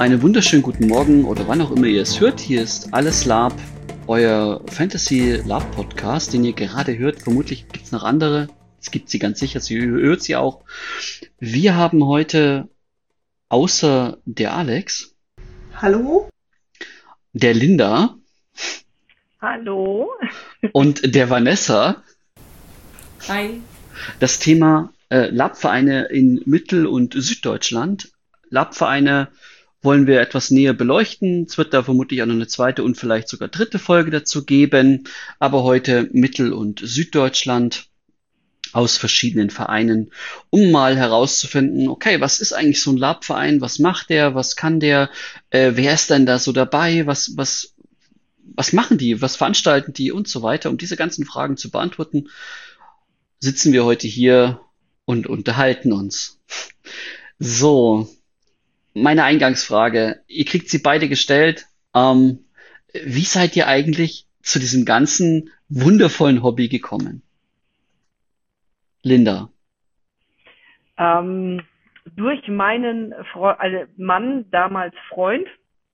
Einen wunderschönen guten Morgen oder wann auch immer ihr es hört. Hier ist Alles Lab, euer Fantasy Lab Podcast, den ihr gerade hört. Vermutlich gibt es noch andere. Es gibt sie ganz sicher, sie hört sie auch. Wir haben heute außer der Alex, Hallo? der Linda Hallo. und der Vanessa Hi. das Thema Labvereine in Mittel- und Süddeutschland. Labvereine wollen wir etwas näher beleuchten. Es wird da vermutlich auch noch eine zweite und vielleicht sogar dritte Folge dazu geben. Aber heute Mittel- und Süddeutschland aus verschiedenen Vereinen, um mal herauszufinden, okay, was ist eigentlich so ein Labverein? Was macht der? Was kann der? Wer ist denn da so dabei? Was machen die? Was veranstalten die? Und so weiter. Um diese ganzen Fragen zu beantworten, sitzen wir heute hier und unterhalten uns. So, meine Eingangsfrage. Ihr kriegt sie beide gestellt. Wie seid ihr eigentlich zu diesem ganzen wundervollen Hobby gekommen? Linda. Durch meinen Mann, damals Freund,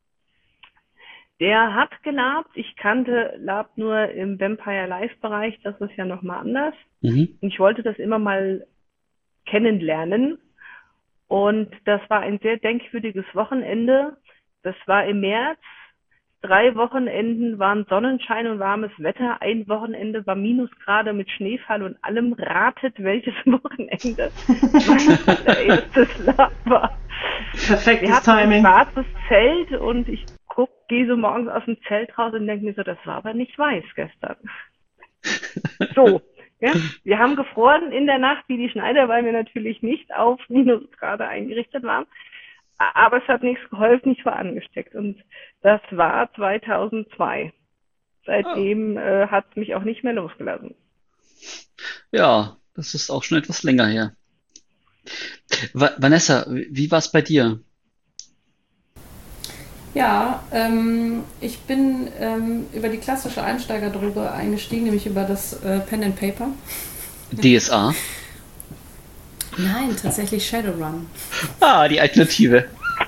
der hat gelabt. Ich kannte Lab nur im Vampire Live Bereich, das ist ja nochmal anders. Mhm. Und ich wollte das immer mal kennenlernen. Und das war ein sehr denkwürdiges Wochenende. Das war im März. 3 Wochenenden waren Sonnenschein und warmes Wetter. Ein Wochenende war Minusgrade mit Schneefall und allem. Ratet, welches Wochenende mein allererstes Lab war. Wir Perfektes hatten ein Timing. schwarzes Zelt und ich gehe so morgens aus dem Zelt raus und denke mir so, das war aber nicht weiß gestern. So, ja, wir haben gefroren in der Nacht wie die Schneider, weil wir natürlich nicht auf Minusgrade eingerichtet waren. Aber es hat nichts geholfen, ich war angesteckt. Und das war 2002. Seitdem hat es mich auch nicht mehr losgelassen. Ja, das ist auch schon etwas länger her. Vanessa, wie war es bei dir? Ja, ich bin über die klassische Einsteigerdroge eingestiegen, nämlich über das Pen and Paper. DSA? Nein, tatsächlich Shadowrun. Ah, die Alternative.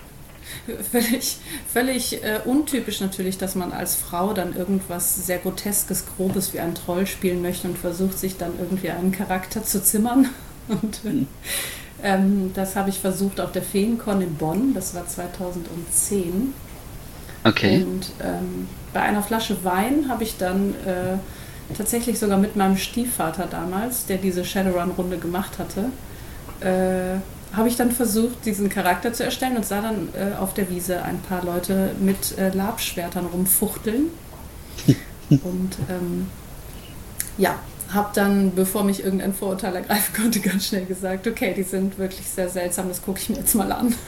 Völlig untypisch natürlich, dass man als Frau dann irgendwas sehr Groteskes, Grobes wie ein Troll spielen möchte und versucht, sich dann irgendwie einen Charakter zu zimmern. Und das habe ich versucht auf der Feencon in Bonn, das war 2010. Okay. Und bei einer Flasche Wein habe ich dann tatsächlich sogar mit meinem Stiefvater damals, der diese Shadowrun-Runde gemacht hatte, habe ich dann versucht, diesen Charakter zu erstellen und sah dann auf der Wiese ein paar Leute mit Labschwertern rumfuchteln. Und ja, habe dann, bevor mich irgendein Vorurteil ergreifen konnte, ganz schnell gesagt, okay, die sind wirklich sehr seltsam, das gucke ich mir jetzt mal an.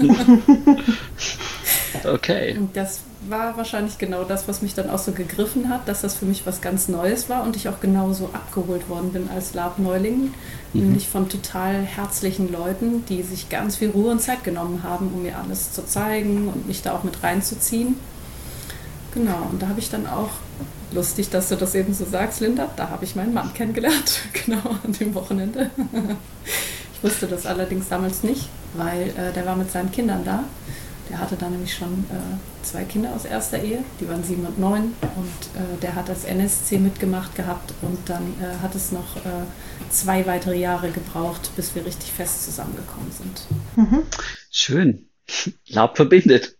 Okay. Und das war wahrscheinlich genau das, was mich dann auch so gegriffen hat, dass das für mich was ganz Neues war und ich auch genauso abgeholt worden bin als Lab-Neuling, nämlich von total herzlichen Leuten, die sich ganz viel Ruhe und Zeit genommen haben, um mir alles zu zeigen und mich da auch mit reinzuziehen. Genau, und da habe ich dann auch, lustig, dass du das eben so sagst, Linda, da habe ich meinen Mann kennengelernt, genau an dem Wochenende. Ich wusste das allerdings damals nicht, weil der war mit seinen Kindern da. Der hatte da nämlich schon 2 Kinder aus erster Ehe, die waren 7 und 9 und der hat das NSC mitgemacht gehabt und dann hat es noch 2 weitere Jahre gebraucht, bis wir richtig fest zusammengekommen sind. Schön. Lab verbindet.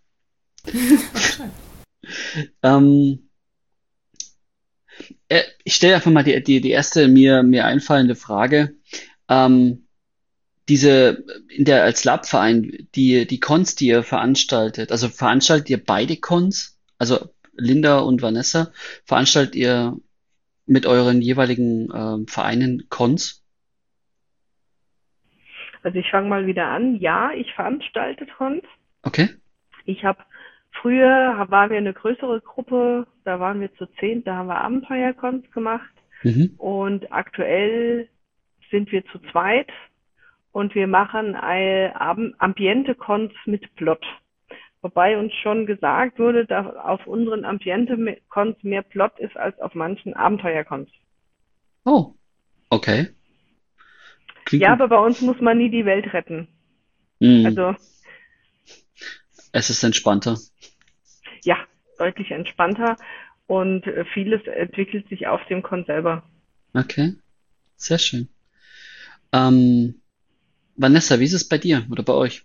Ähm, ich stelle einfach mal die erste mir einfallende Frage. Als Labverein, die Cons, die ihr veranstaltet, also veranstaltet ihr beide Cons? Also Linda und Vanessa, veranstaltet ihr mit euren jeweiligen Vereinen Cons? Also ich fange mal wieder an. Ja, ich veranstalte Cons. Okay. Früher waren wir eine größere Gruppe, da waren wir zu 10, da haben wir Abenteuercons gemacht Mhm. und aktuell sind wir zu zweit und wir machen Ambiente-Cons mit Plot. Wobei uns schon gesagt wurde, dass auf unseren Ambiente-Cons mehr Plot ist als auf manchen Abenteuer-Cons. Oh, okay. Klingt Ja, gut. aber bei uns muss man nie die Welt retten. Mhm. Also Es ist entspannter. Ja, deutlich entspannter und vieles entwickelt sich auf dem Con selber. Okay, sehr schön. Ähm, Vanessa, wie ist es bei dir oder bei euch?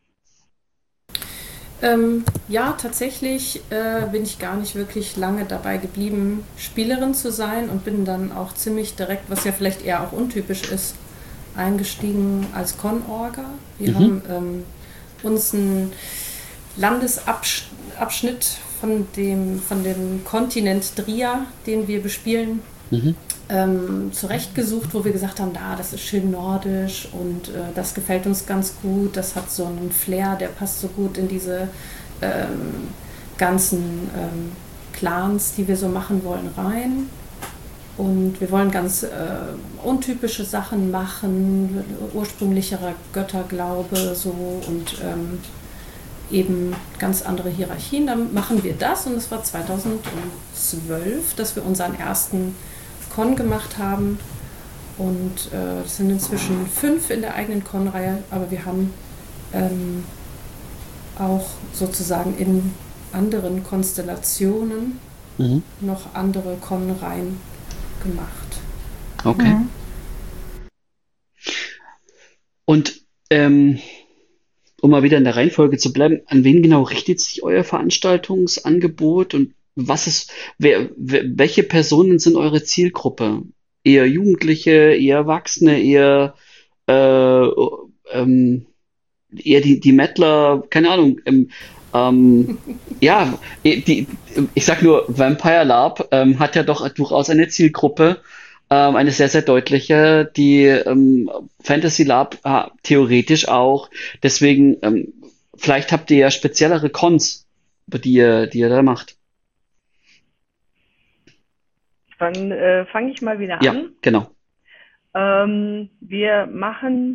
Ja, tatsächlich bin ich gar nicht wirklich lange dabei geblieben, Spielerin zu sein und bin dann auch ziemlich direkt, was ja vielleicht eher auch untypisch ist, eingestiegen als Con-Orga. Wir haben uns einen Landesabschnitt von dem Kontinent Dria, den wir bespielen, Mhm. zurechtgesucht, wo wir gesagt haben, das ist schön nordisch und das gefällt uns ganz gut, das hat so einen Flair, der passt so gut in diese ganzen Clans, die wir so machen wollen, rein. Und wir wollen ganz untypische Sachen machen, ursprünglicherer Götterglaube so und eben ganz andere Hierarchien. Dann machen wir das und es war 2012, dass wir unseren ersten Con gemacht haben und es sind inzwischen 5 in der eigenen Con-Reihe, aber wir haben auch sozusagen in anderen Konstellationen Mhm. noch andere Con-Reihen gemacht. Okay. Und um mal wieder in der Reihenfolge zu bleiben, an wen genau richtet sich euer Veranstaltungsangebot und welche Personen sind eure Zielgruppe? Eher Jugendliche, eher Erwachsene, äh, ähm, eher die Mettler, keine Ahnung. Ja, ich sag nur, Vampire Lab hat ja doch durchaus eine Zielgruppe, eine sehr, sehr deutliche, die Fantasy Lab theoretisch auch. Deswegen, vielleicht habt ihr ja speziellere Cons, die ihr da macht. Dann fange ich mal wieder Ja, an. genau. Wir machen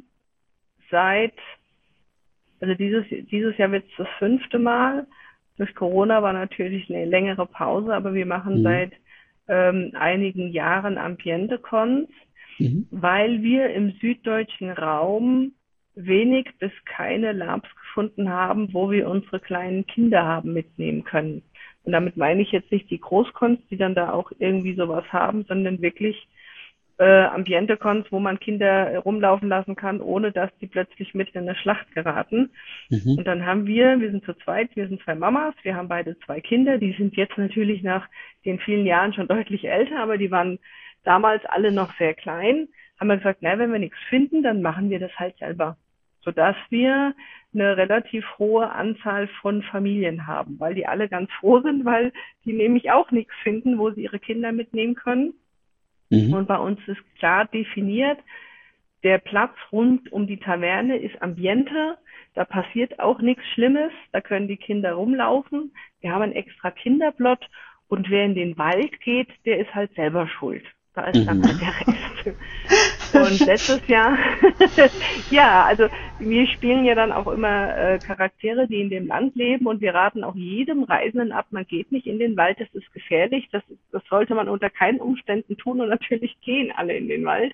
also dieses Jahr wird es das 5. Mal. Durch Corona war natürlich eine längere Pause, aber wir machen Mhm. seit einigen Jahren Ambiente-Cons, Mhm. weil wir im süddeutschen Raum wenig bis keine Labs gefunden haben, wo wir unsere kleinen Kinder haben mitnehmen können. Und damit meine ich jetzt nicht die Großcons, die dann da auch irgendwie sowas haben, sondern wirklich Ambiente-Cons, wo man Kinder rumlaufen lassen kann, ohne dass die plötzlich mitten in eine Schlacht geraten. Mhm. Und dann haben wir sind zu zweit, wir sind 2 Mamas, wir haben beide 2 Kinder, die sind jetzt natürlich nach den vielen Jahren schon deutlich älter, aber die waren damals alle noch sehr klein. Haben wir gesagt, na, wenn wir nichts finden, dann machen wir das halt selber. Sodass wir eine relativ hohe Anzahl von Familien haben, weil die alle ganz froh sind, weil die nämlich auch nichts finden, wo sie ihre Kinder mitnehmen können. Mhm. Und bei uns ist klar definiert, der Platz rund um die Taverne ist Ambiente, da passiert auch nichts Schlimmes, da können die Kinder rumlaufen. Wir haben einen extra Kinderplot und wer in den Wald geht, der ist halt selber schuld. Da ist dann halt der Rest. Und letztes Jahr, ja, also wir spielen ja dann auch immer Charaktere, die in dem Land leben und wir raten auch jedem Reisenden ab, man geht nicht in den Wald, das ist gefährlich, das sollte man unter keinen Umständen tun und natürlich gehen alle in den Wald.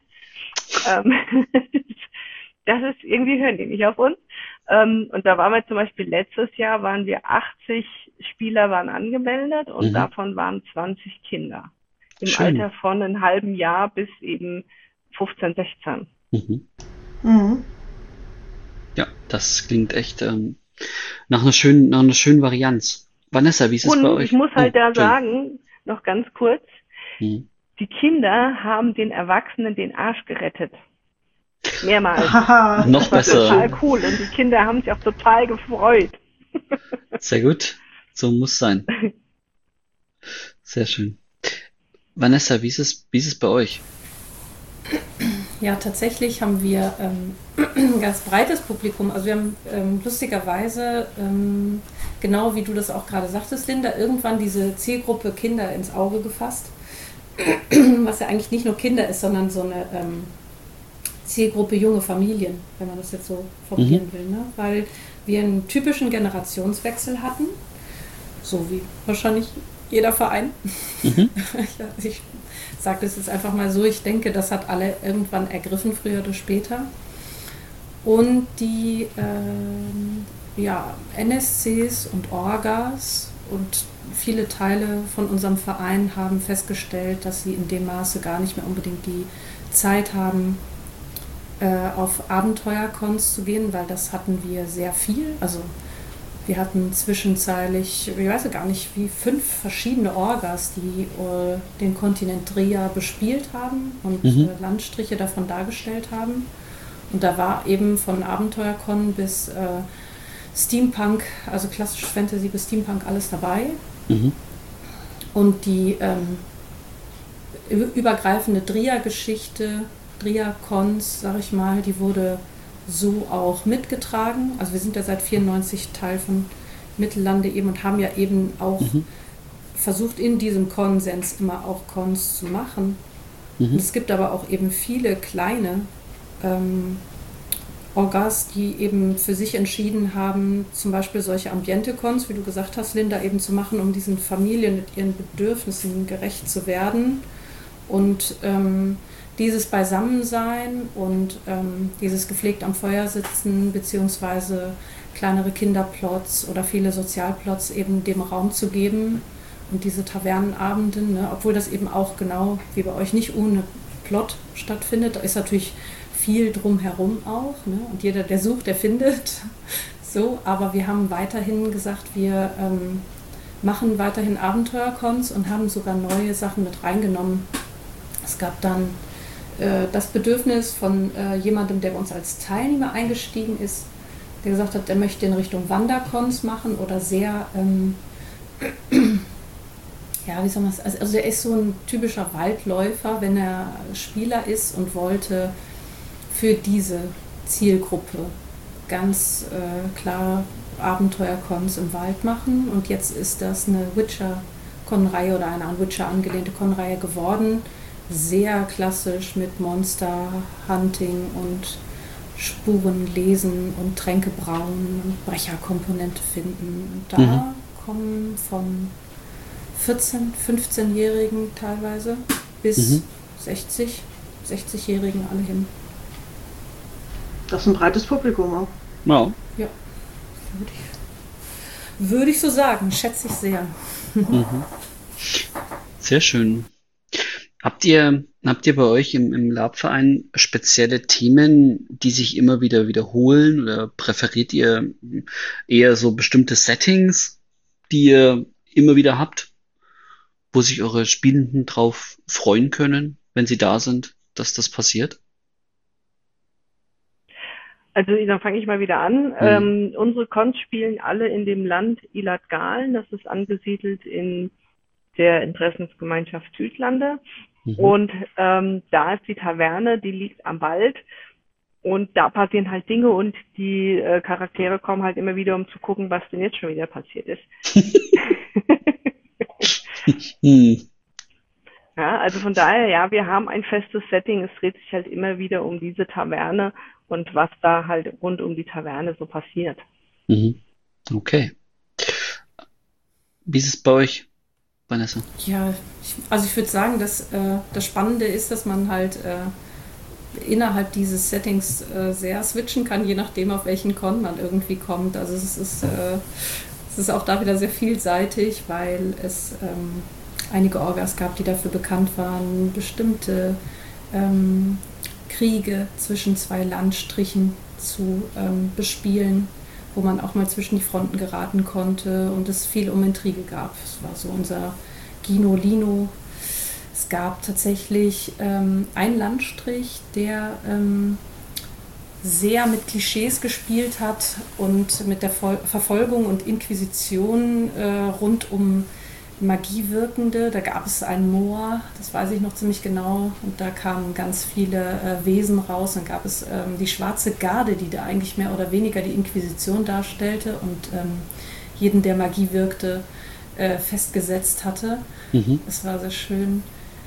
Das ist, irgendwie hören die nicht auf uns. Und da waren wir zum Beispiel letztes Jahr, 80 Spieler waren angemeldet und Mhm. davon waren 20 Kinder. Im Schön. Alter von einem halben Jahr bis eben 15, 16. Mhm. Mhm. Ja, das klingt echt nach einer schönen Varianz. Vanessa, wie ist es bei Und euch? ich muss halt da Entschuldigung. sagen, noch ganz kurz, Mhm. die Kinder haben den Erwachsenen den Arsch gerettet. Mehrmals. Haha. Noch Das war besser. total cool und die Kinder haben sich auch total gefreut. Sehr gut. So muss sein. Sehr schön. Vanessa, wie ist es bei euch? Ja, tatsächlich haben wir ein ganz breites Publikum. Also wir haben lustigerweise, genau wie du das auch gerade sagtest, Linda, irgendwann diese Zielgruppe Kinder ins Auge gefasst. Was ja eigentlich nicht nur Kinder ist, sondern so eine Zielgruppe junge Familien, wenn man das jetzt so formulieren will. Ne? Weil wir einen typischen Generationswechsel hatten, so wie wahrscheinlich jeder Verein. Mhm. Ich sage das jetzt einfach mal so, ich denke, das hat alle irgendwann ergriffen, früher oder später. Und die ja, NSCs und Orgas und viele Teile von unserem Verein haben festgestellt, dass sie in dem Maße gar nicht mehr unbedingt die Zeit haben, auf Abenteuercons zu gehen, weil das hatten wir sehr viel. Also wir hatten zwischenzeitlich, ich weiß gar nicht, wie 5 verschiedene Orgas, die den Kontinent Drea bespielt haben und Landstriche davon dargestellt haben. Und da war eben von Abenteuercon bis Steampunk, also klassische Fantasy bis Steampunk, alles dabei. Und die übergreifende Drea-Geschichte, Drea-Cons, sag ich mal, die wurde so auch mitgetragen. Also wir sind ja seit 94 Teil von Mittellande eben und haben ja eben auch versucht, in diesem Konsens immer auch Cons zu machen. Und es gibt aber auch eben viele kleine Orgas, die eben für sich entschieden haben, zum Beispiel solche Ambiente-Cons, wie du gesagt hast, Linda, eben zu machen, um diesen Familien mit ihren Bedürfnissen gerecht zu werden. Und dieses Beisammensein und dieses gepflegt am Feuer sitzen, beziehungsweise kleinere Kinderplots oder viele Sozialplots eben dem Raum zu geben. Und diese Tavernenabende, ne, obwohl das eben auch genau wie bei euch nicht ohne Plot stattfindet, da ist natürlich viel drumherum auch, ne? Und jeder, der sucht, der findet. So, aber wir haben weiterhin gesagt, wir machen weiterhin Abenteuercons und haben sogar neue Sachen mit reingenommen. Es gab dann das Bedürfnis von jemandem, der bei uns als Teilnehmer eingestiegen ist, der gesagt hat, der möchte in Richtung Wandercons machen oder sehr, ja, wie soll man es, also der ist so ein typischer Waldläufer, wenn er Spieler ist und wollte für diese Zielgruppe ganz klar Abenteuercons im Wald machen. Und jetzt ist das eine Witcher-Con-Reihe oder eine an Witcher angelehnte Con-Reihe geworden. Sehr klassisch mit Monster-Hunting und Spuren lesen und Tränke brauen und Brecherkomponente finden. Und da kommen von 14-, 15-Jährigen teilweise bis 60-Jährigen alle hin. Das ist ein breites Publikum auch. Ja. Ja, würde ich so sagen, schätze ich sehr. Sehr schön. Habt ihr bei euch im Labverein spezielle Themen, die sich immer wieder wiederholen, oder präferiert ihr eher so bestimmte Settings, die ihr immer wieder habt, wo sich eure Spielenden drauf freuen können, wenn sie da sind, dass das passiert? Also dann fange ich mal wieder an. Unsere Cons spielen alle in dem Land Ilat-Galen. Das ist angesiedelt in der Interessensgemeinschaft Südlande. Und da ist die Taverne, die liegt am Wald. Und da passieren halt Dinge und die Charaktere kommen halt immer wieder, um zu gucken, was denn jetzt schon wieder passiert ist. Ja, also von daher, ja, wir haben ein festes Setting. Es dreht sich halt immer wieder um diese Taverne und was da halt rund um die Taverne so passiert. Okay. Wie ist es bei euch, Vanessa? Ja, ich würde sagen, dass das Spannende ist, dass man halt innerhalb dieses Settings sehr switchen kann, je nachdem, auf welchen Con man irgendwie kommt. Also es ist auch da wieder sehr vielseitig, weil es einige Orgas gab, die dafür bekannt waren, bestimmte Kriege zwischen 2 Landstrichen zu bespielen, wo man auch mal zwischen die Fronten geraten konnte und es viel um Intrige gab. Es war so unser Gino Lino. Es gab tatsächlich einen Landstrich, der sehr mit Klischees gespielt hat und mit der Verfolgung und Inquisition rund um Magie wirkende. Da gab es ein Moor, das weiß ich noch ziemlich genau, und da kamen ganz viele Wesen raus. Dann gab es die Schwarze Garde, die da eigentlich mehr oder weniger die Inquisition darstellte und jeden, der Magie wirkte, festgesetzt hatte. Das war sehr schön.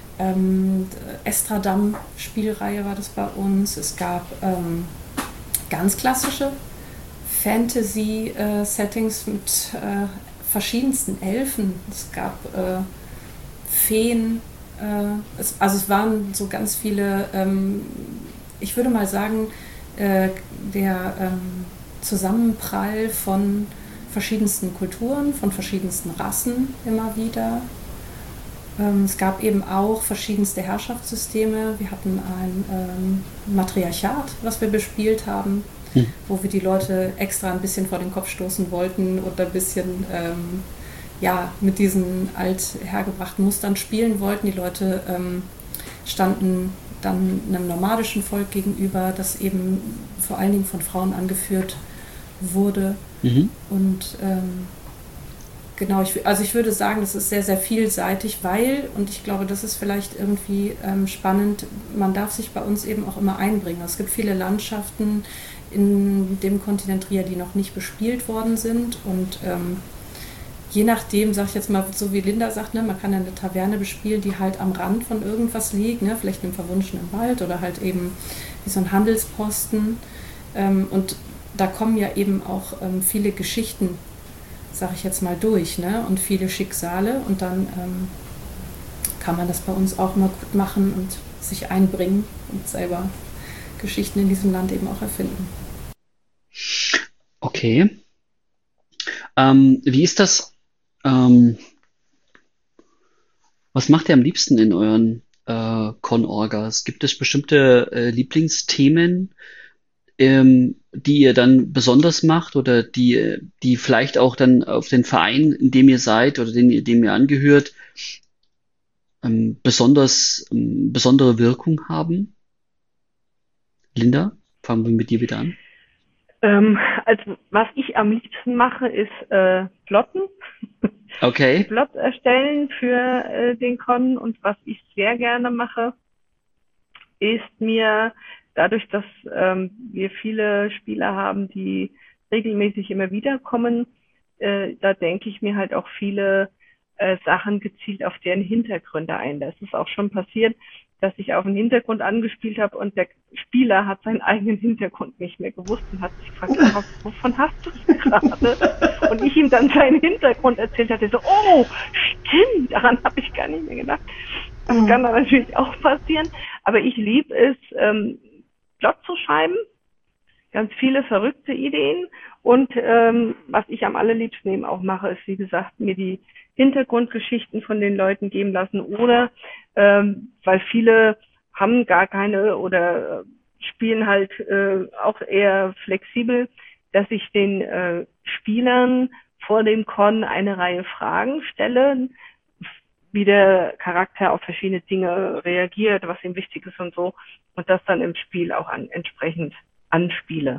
Estradam-Spielreihe war das bei uns. Es gab ganz klassische Fantasy-Settings mit verschiedensten Elfen. Es gab Feen. Es waren so ganz viele, ich würde mal sagen, der Zusammenprall von verschiedensten Kulturen, von verschiedensten Rassen immer wieder. Es gab eben auch verschiedenste Herrschaftssysteme. Wir hatten ein Matriarchat, was wir bespielt haben, wo wir die Leute extra ein bisschen vor den Kopf stoßen wollten und ein bisschen mit diesen althergebrachten Mustern spielen wollten. Die Leute standen dann einem nomadischen Volk gegenüber, das eben vor allen Dingen von Frauen angeführt wurde. Und genau, ich würde sagen, das ist sehr, sehr vielseitig, weil, und ich glaube, das ist vielleicht irgendwie spannend, man darf sich bei uns eben auch immer einbringen. Es gibt viele Landschaften in dem Kontinent Ria, die noch nicht bespielt worden sind und je nachdem, sag ich jetzt mal, so wie Linda sagt, ne, man kann eine Taverne bespielen, die halt am Rand von irgendwas liegt, ne, vielleicht einem verwunschenen Wald oder halt eben wie so ein Handelsposten. Und da kommen ja eben auch viele Geschichten, sag ich jetzt mal, durch, ne, und viele Schicksale. Und dann kann man das bei uns auch mal gut machen und sich einbringen und selber Geschichten in diesem Land eben auch erfinden. Okay. Wie ist das? Was macht ihr am liebsten in euren Con-Orgas? Gibt es bestimmte Lieblingsthemen, die ihr dann besonders macht oder die vielleicht auch dann auf den Verein, in dem ihr seid oder dem ihr angehört, besondere Wirkung haben? Linda, fangen wir mit dir wieder an. Also was ich am liebsten mache, ist Plotten. Okay. Plot erstellen für den Con, und was ich sehr gerne mache, ist mir dadurch, dass wir viele Spieler haben, die regelmäßig immer wieder kommen, da denke ich mir halt auch viele Sachen gezielt auf deren Hintergründe ein. Das ist auch schon passiert, dass ich auf einen Hintergrund angespielt habe und der Spieler hat seinen eigenen Hintergrund nicht mehr gewusst und hat sich gefragt, wovon hast du es gerade? Und ich ihm dann seinen Hintergrund erzählt hatte, so, oh, stimmt, daran habe ich gar nicht mehr gedacht. Das kann dann natürlich auch passieren, aber ich liebe es, Plot zu schreiben, ganz viele verrückte Ideen, und was ich am allerliebsten eben auch mache, ist, wie gesagt, mir die Hintergrundgeschichten von den Leuten geben lassen, oder weil viele haben gar keine oder spielen halt auch eher flexibel, dass ich den Spielern vor dem Con eine Reihe Fragen stelle, wie der Charakter auf verschiedene Dinge reagiert, was ihm wichtig ist und so, und das dann im Spiel auch entsprechend anspiele.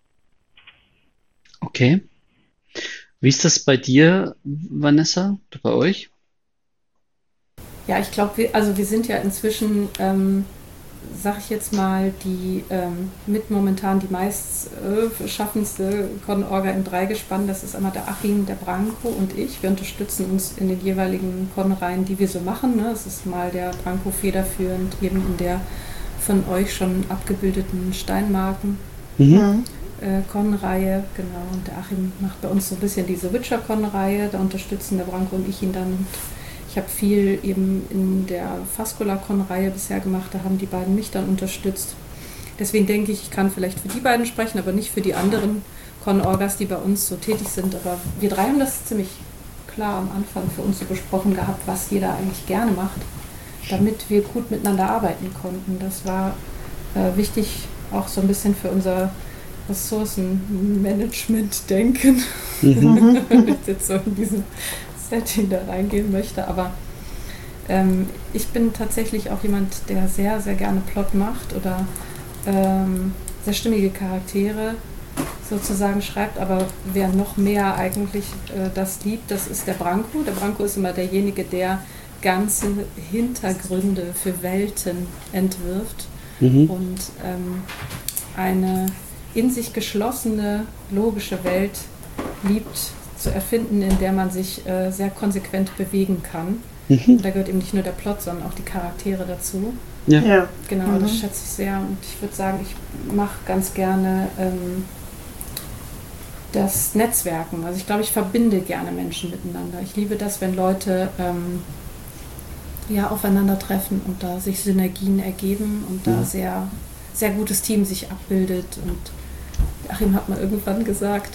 Okay. Wie ist das bei dir, Vanessa, oder bei euch? Ja, ich glaube, wir sind ja inzwischen, sag ich jetzt mal, die mit momentan die meist schaffendste Con-Orga im Dreigespann. Das ist einmal der Achim, der Branko und ich. Wir unterstützen uns in den jeweiligen Con-Reihen, die wir so machen. Ne? Es ist mal der Branko federführend, eben in der von euch schon abgebildeten Steinmarken. Con-Reihe, genau, und der Achim macht bei uns so ein bisschen diese Witcher-Con-Reihe, da unterstützen der Branko und ich ihn dann. Und ich habe viel eben in der Fascola-Con-Reihe bisher gemacht, da haben die beiden mich dann unterstützt. Deswegen denke ich, ich kann vielleicht für die beiden sprechen, aber nicht für die anderen Con-Orgas, die bei uns so tätig sind. Aber wir drei haben das ziemlich klar am Anfang für uns so besprochen gehabt, was jeder eigentlich gerne macht, damit wir gut miteinander arbeiten konnten. Das war wichtig, auch so ein bisschen für unser Ressourcenmanagement-Denken, wenn ich jetzt so in diesem Setting da reingehen möchte. Aber ich bin tatsächlich auch jemand, der sehr, sehr gerne Plot macht oder sehr stimmige Charaktere sozusagen schreibt. Aber wer noch mehr eigentlich das liebt, das ist der Branko. Der Branko ist immer derjenige, der ganze Hintergründe für Welten entwirft und eine in sich geschlossene, logische Welt liebt zu erfinden, in der man sich sehr konsequent bewegen kann. Und da gehört eben nicht nur der Plot, sondern auch die Charaktere dazu. Ja. Genau, das schätze ich sehr. Und ich würde sagen, ich mache ganz gerne das Netzwerken. Also ich glaube, ich verbinde gerne Menschen miteinander. Ich liebe das, wenn Leute aufeinandertreffen und da sich Synergien ergeben und da sehr, sehr gutes Team sich abbildet. Und Achim hat mal irgendwann gesagt,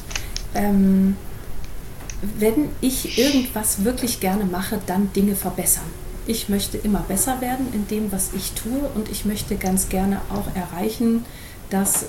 wenn ich irgendwas wirklich gerne mache, dann Dinge verbessern. Ich möchte immer besser werden in dem, was ich tue, und ich möchte ganz gerne auch erreichen, dass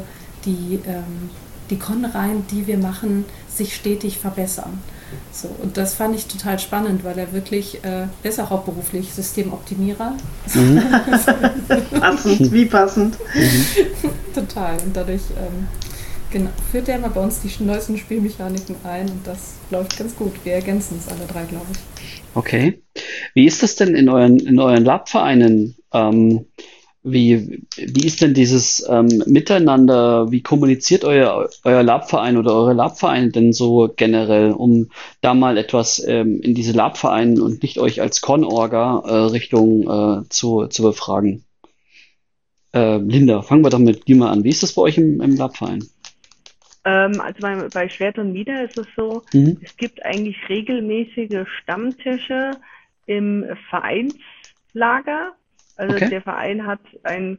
die Con-Reihen, die wir machen, sich stetig verbessern. So, und das fand ich total spannend, weil er wirklich, er ist auch hauptberuflich Systemoptimierer. Passend, wie passend. Total. Und dadurch genau, führt er mal bei uns die neuesten Spielmechaniken ein, und das läuft ganz gut. Wir ergänzen es alle drei, glaube ich. Okay. Wie ist das denn in euren Lab-Vereinen? Wie ist denn dieses Miteinander? Wie kommuniziert euer Lab-Verein oder eure Lab-Vereine denn so generell, um da mal etwas in diese Lab-Vereine und nicht euch als Con-Orga Richtung zu befragen? Linda, fangen wir doch mit dir mal an. Wie ist das bei euch im Lab-Verein? Also bei Schwert und Mieder ist es so, es gibt eigentlich regelmäßige Stammtische im Vereinslager. Also Okay. der Verein hat eine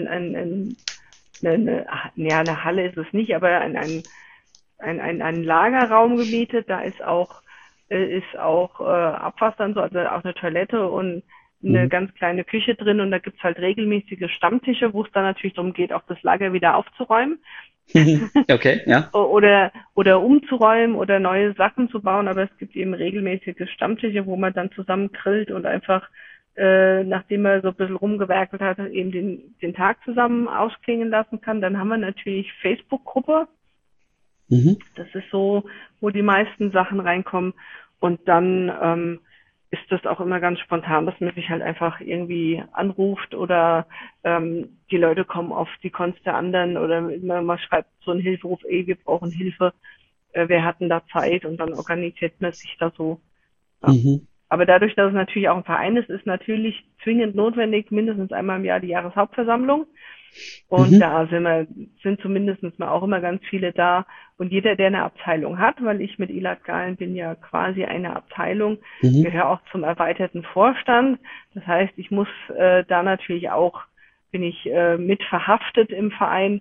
Halle ist es nicht, aber ein Lagerraum gemietet. Da ist auch Abwasser und so, also auch eine Toilette und eine ganz kleine Küche drin, und da gibt's halt regelmäßige Stammtische, wo es dann natürlich darum geht, auch das Lager wieder aufzuräumen. Okay, ja. Oder umzuräumen oder neue Sachen zu bauen, aber es gibt eben regelmäßige Stammtische, wo man dann zusammen grillt und einfach, nachdem man so ein bisschen rumgewerkelt hat, eben den Tag zusammen ausklingen lassen kann. Dann haben wir natürlich Facebook-Gruppe. Das ist so, wo die meisten Sachen reinkommen. Und dann ist das auch immer ganz spontan, dass man sich halt einfach irgendwie anruft oder die Leute kommen auf die Cons der anderen, oder man schreibt so einen Hilferuf, wir brauchen Hilfe, wir hatten da Zeit, und dann organisiert man sich da so. Ja. Aber dadurch, dass es natürlich auch ein Verein ist natürlich zwingend notwendig, mindestens einmal im Jahr die Jahreshauptversammlung. Und da sind zumindest mal auch immer ganz viele da. Und jeder, der eine Abteilung hat, weil ich mit Elad Galen bin ja quasi eine Abteilung, gehöre auch zum erweiterten Vorstand. Das heißt, ich muss da natürlich auch, bin ich mit verhaftet im Verein.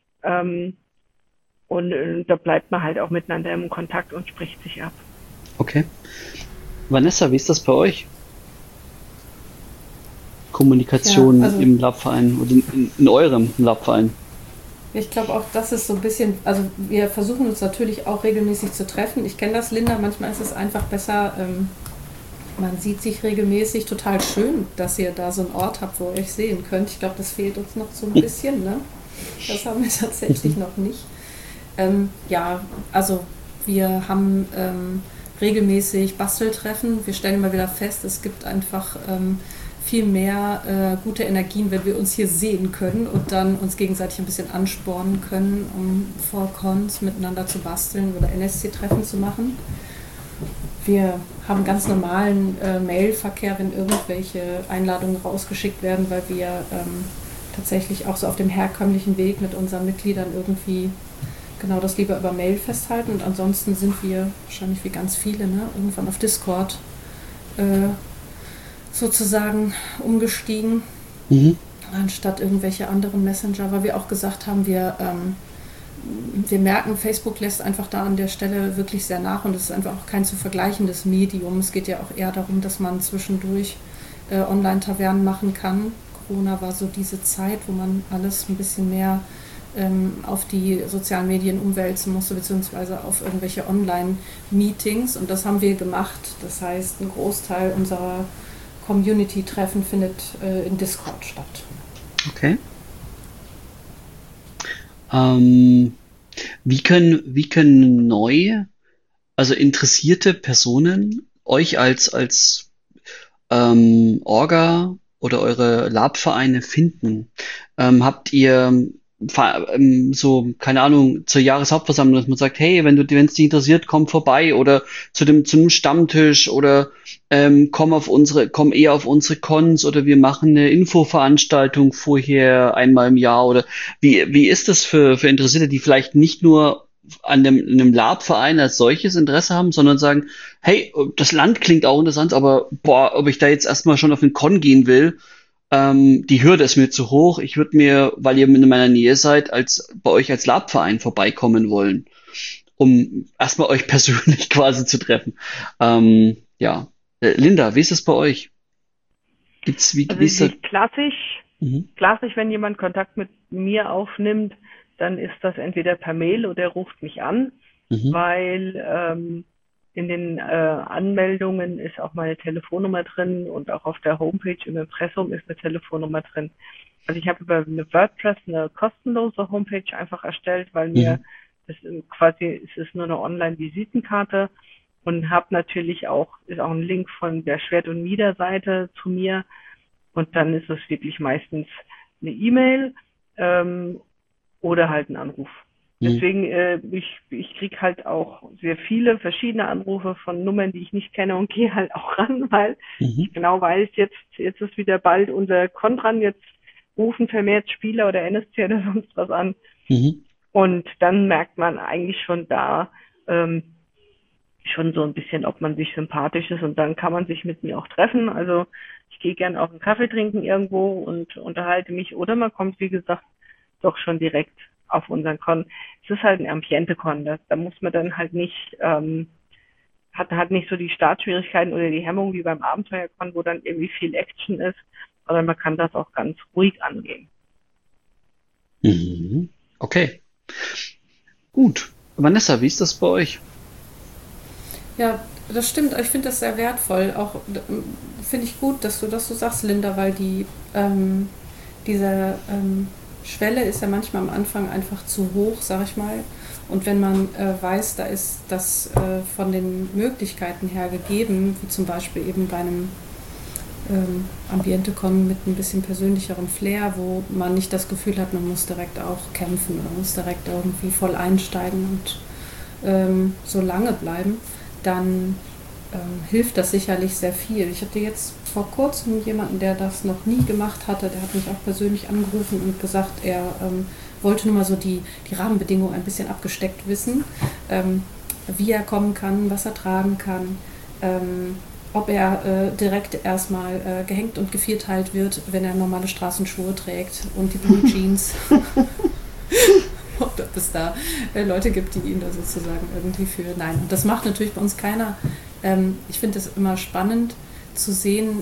Und da bleibt man halt auch miteinander im Kontakt und spricht sich ab. Okay. Vanessa, wie ist das bei euch? Kommunikation Ja, also im Labverein oder in eurem Labverein? ich glaube auch, das ist so ein bisschen, also wir versuchen uns natürlich auch regelmäßig zu treffen. Ich kenne das, Linda, manchmal ist es einfach besser, man sieht sich regelmäßig. Total schön, dass ihr da so einen Ort habt, wo ihr euch sehen könnt. Ich glaube, das fehlt uns noch so ein bisschen, ne? Das haben wir tatsächlich noch nicht. Ja, also wir haben regelmäßig Basteltreffen. Wir stellen immer wieder fest, es gibt einfach viel mehr gute Energien, wenn wir uns hier sehen können und dann uns gegenseitig ein bisschen anspornen können, um vor Cons miteinander zu basteln oder NSC-Treffen zu machen. Wir haben ganz normalen Mailverkehr, wenn irgendwelche Einladungen rausgeschickt werden, weil wir tatsächlich auch so auf dem herkömmlichen Weg mit unseren Mitgliedern irgendwie genau das lieber über Mail festhalten. Und ansonsten sind wir wahrscheinlich wie ganz viele, ne, irgendwann auf Discord sozusagen umgestiegen, anstatt irgendwelche anderen Messenger, weil wir auch gesagt haben, wir merken, Facebook lässt einfach da an der Stelle wirklich sehr nach, und es ist einfach auch kein zu vergleichendes Medium. Es geht ja auch eher darum, dass man zwischendurch Online-Tavernen machen kann. Corona war so diese Zeit, wo man alles ein bisschen mehr auf die sozialen Medien umwälzen musste, beziehungsweise auf irgendwelche Online-Meetings, und das haben wir gemacht. Das heißt, ein Großteil unserer Community-Treffen findet in Discord statt. Okay. Wie können also interessierte Personen euch als Orga oder eure Lab-Vereine finden? Habt ihr so, keine Ahnung, zur Jahreshauptversammlung, dass man sagt, hey, wenn es dich interessiert, komm vorbei, oder zu einem Stammtisch, oder komm eher auf unsere Cons, oder wir machen eine Infoveranstaltung vorher einmal im Jahr, oder wie ist das für Interessierte, die vielleicht nicht nur an einem Lab-Verein als solches Interesse haben, sondern sagen, hey, das Land klingt auch interessant, aber boah, ob ich da jetzt erstmal schon auf den Con gehen will, Die Hürde ist mir zu hoch. Ich würde mir, weil ihr in meiner Nähe seid, bei euch als Labverein vorbeikommen wollen, um erstmal euch persönlich quasi zu treffen. Ja. Linda, wie ist es bei euch? Also Wie ist das? klassisch, wenn jemand Kontakt mit mir aufnimmt, dann ist das entweder per Mail oder er ruft mich an, Mhm. weil in den Anmeldungen ist auch meine Telefonnummer drin und auch auf der Homepage im Impressum ist eine Telefonnummer drin. Also ich habe über eine WordPress eine kostenlose Homepage einfach erstellt, weil mir Mhm. es ist nur eine Online-Visitenkarte und habe natürlich ist auch ein Link von der Schwert- und Mieder-Seite zu mir und dann ist es wirklich meistens eine E-Mail ähm, oder halt ein Anruf. Mhm. Deswegen, ich krieg halt auch sehr viele verschiedene Anrufe von Nummern, die ich nicht kenne und gehe halt auch ran, weil Mhm. ich genau weiß, jetzt ist wieder bald unser Kontran, jetzt rufen vermehrt Spieler oder NSC oder sonst was an. Mhm. Und dann merkt man eigentlich schon da ähm, schon so ein bisschen, ob man sich sympathisch ist und dann kann man sich mit mir auch treffen. Also ich gehe gern auf einen Kaffee trinken irgendwo und unterhalte mich oder man kommt, wie gesagt, doch schon direkt auf unseren Con. Es ist halt ein Ambiente-Con, da muss man dann halt nicht, hat nicht so die Startschwierigkeiten oder die Hemmung wie beim Abenteuer-Con, wo dann irgendwie viel Action ist, sondern man kann das auch ganz ruhig angehen. Mhm. Okay, gut. Vanessa, wie ist das bei euch? Ja, das stimmt. Ich finde das sehr wertvoll. Auch finde ich gut, dass du das so sagst, Linda, weil diese Schwelle ist ja manchmal am Anfang einfach zu hoch, sag ich mal. Und wenn man weiß, da ist das von den Möglichkeiten her gegeben, wie zum Beispiel eben bei einem Ambiente-Con mit ein bisschen persönlicherem Flair, wo man nicht das Gefühl hat, man muss direkt auch kämpfen oder muss direkt irgendwie voll einsteigen und so lange bleiben, dann hilft das sicherlich sehr viel. Ich hatte jetzt vor kurzem jemanden, der das noch nie gemacht hatte, der hat mich auch persönlich angerufen und gesagt, er wollte nur mal so die Rahmenbedingungen ein bisschen abgesteckt wissen, wie er kommen kann, was er tragen kann, ob er direkt erstmal gehängt und gevierteilt wird, wenn er normale Straßenschuhe trägt und die Blue Jeans. Ob es da Leute gibt, die ihn da sozusagen irgendwie für... Nein, und das macht natürlich bei uns keiner. Ich finde es immer spannend zu sehen,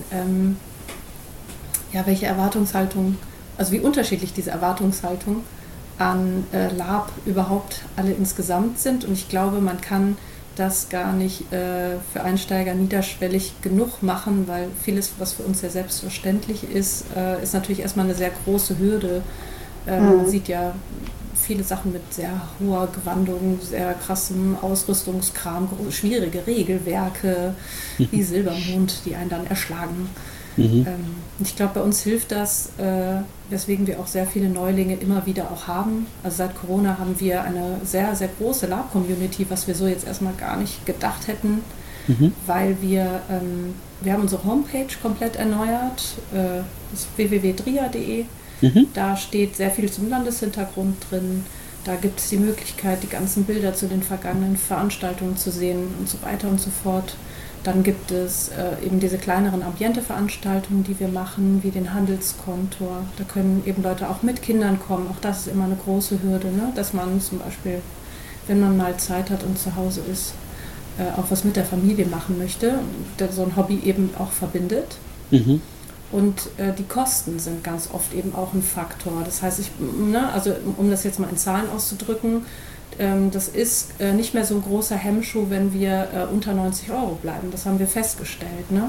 ja, welche Erwartungshaltung, also wie unterschiedlich diese Erwartungshaltung an Lab überhaupt alle insgesamt sind. Und ich glaube, man kann das gar nicht für Einsteiger niederschwellig genug machen, weil vieles, was für uns sehr selbstverständlich ist, ist natürlich erstmal eine sehr große Hürde. Man sieht ja viele Sachen mit sehr hoher Gewandung, sehr krassem Ausrüstungskram, schwierige Regelwerke wie Silbermond, die einen dann erschlagen. Mhm. Ich glaube, bei uns hilft das, weswegen wir auch sehr viele Neulinge immer wieder auch haben. Also seit Corona haben wir eine sehr, sehr große Lab-Community, was wir so jetzt erstmal gar nicht gedacht hätten, Mhm. weil wir haben unsere Homepage komplett erneuert, das ist www.dria.de. Mhm. Da steht sehr viel zum Landeshintergrund drin. Da gibt es die Möglichkeit, die ganzen Bilder zu den vergangenen Veranstaltungen zu sehen und so weiter und so fort. Dann gibt es eben diese kleineren Ambiente-Veranstaltungen, die wir machen, wie den Handelskontor. Da können eben Leute auch mit Kindern kommen. Auch das ist immer eine große Hürde, ne? Dass man zum Beispiel, wenn man mal Zeit hat und zu Hause ist, auch was mit der Familie machen möchte, der so ein Hobby eben auch verbindet. Mhm. Und die Kosten sind ganz oft eben auch ein Faktor. Das heißt, also um das jetzt mal in Zahlen auszudrücken, das ist nicht mehr so ein großer Hemmschuh, wenn wir unter 90 Euro bleiben. Das haben wir festgestellt. Ne?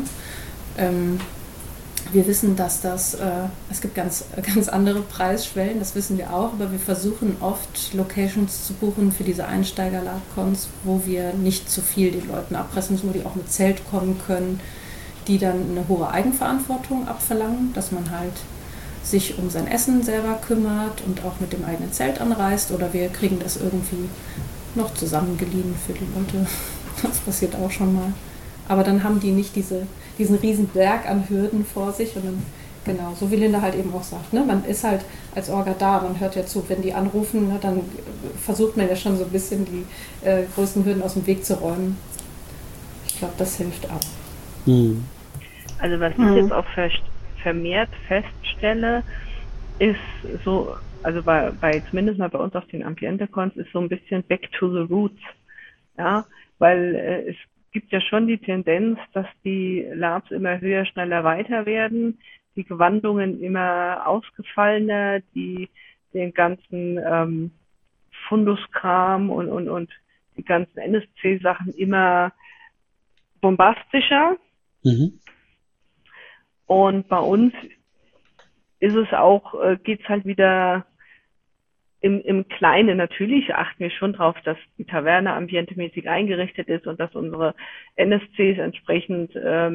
Wir wissen, dass es gibt ganz, ganz andere Preisschwellen, das wissen wir auch, aber wir versuchen oft Locations zu buchen für diese Einsteiger-Lab-Cons, wo wir nicht zu viel den Leuten abpressen, wo die auch mit Zelt kommen können, die dann eine hohe Eigenverantwortung abverlangen, dass man halt sich um sein Essen selber kümmert und auch mit dem eigenen Zelt anreist, oder wir kriegen das irgendwie noch zusammengeliehen für die Leute. Das passiert auch schon mal. Aber dann haben die nicht diesen riesen Berg an Hürden vor sich und dann, genau, so wie Linda halt eben auch sagt, ne, man ist halt als Orga da, man hört ja zu, wenn die anrufen, ne, dann versucht man ja schon so ein bisschen die größten Hürden aus dem Weg zu räumen. Ich glaube, das hilft auch. Mhm. Also was ich jetzt auch vermehrt feststelle, ist so, also zumindest mal bei uns auf den Ambiente-Cons, ist so ein bisschen back to the roots. Ja, weil es gibt ja schon die Tendenz, dass die Labs immer höher, schneller, weiter werden, die Gewandungen immer ausgefallener, den ganzen Funduskram und die ganzen NSC-Sachen immer bombastischer. Mhm. Und bei uns ist es auch, geht's halt wieder im Kleinen. Natürlich achten wir schon drauf, dass die Taverne ambientemäßig eingerichtet ist und dass unsere NSCs entsprechend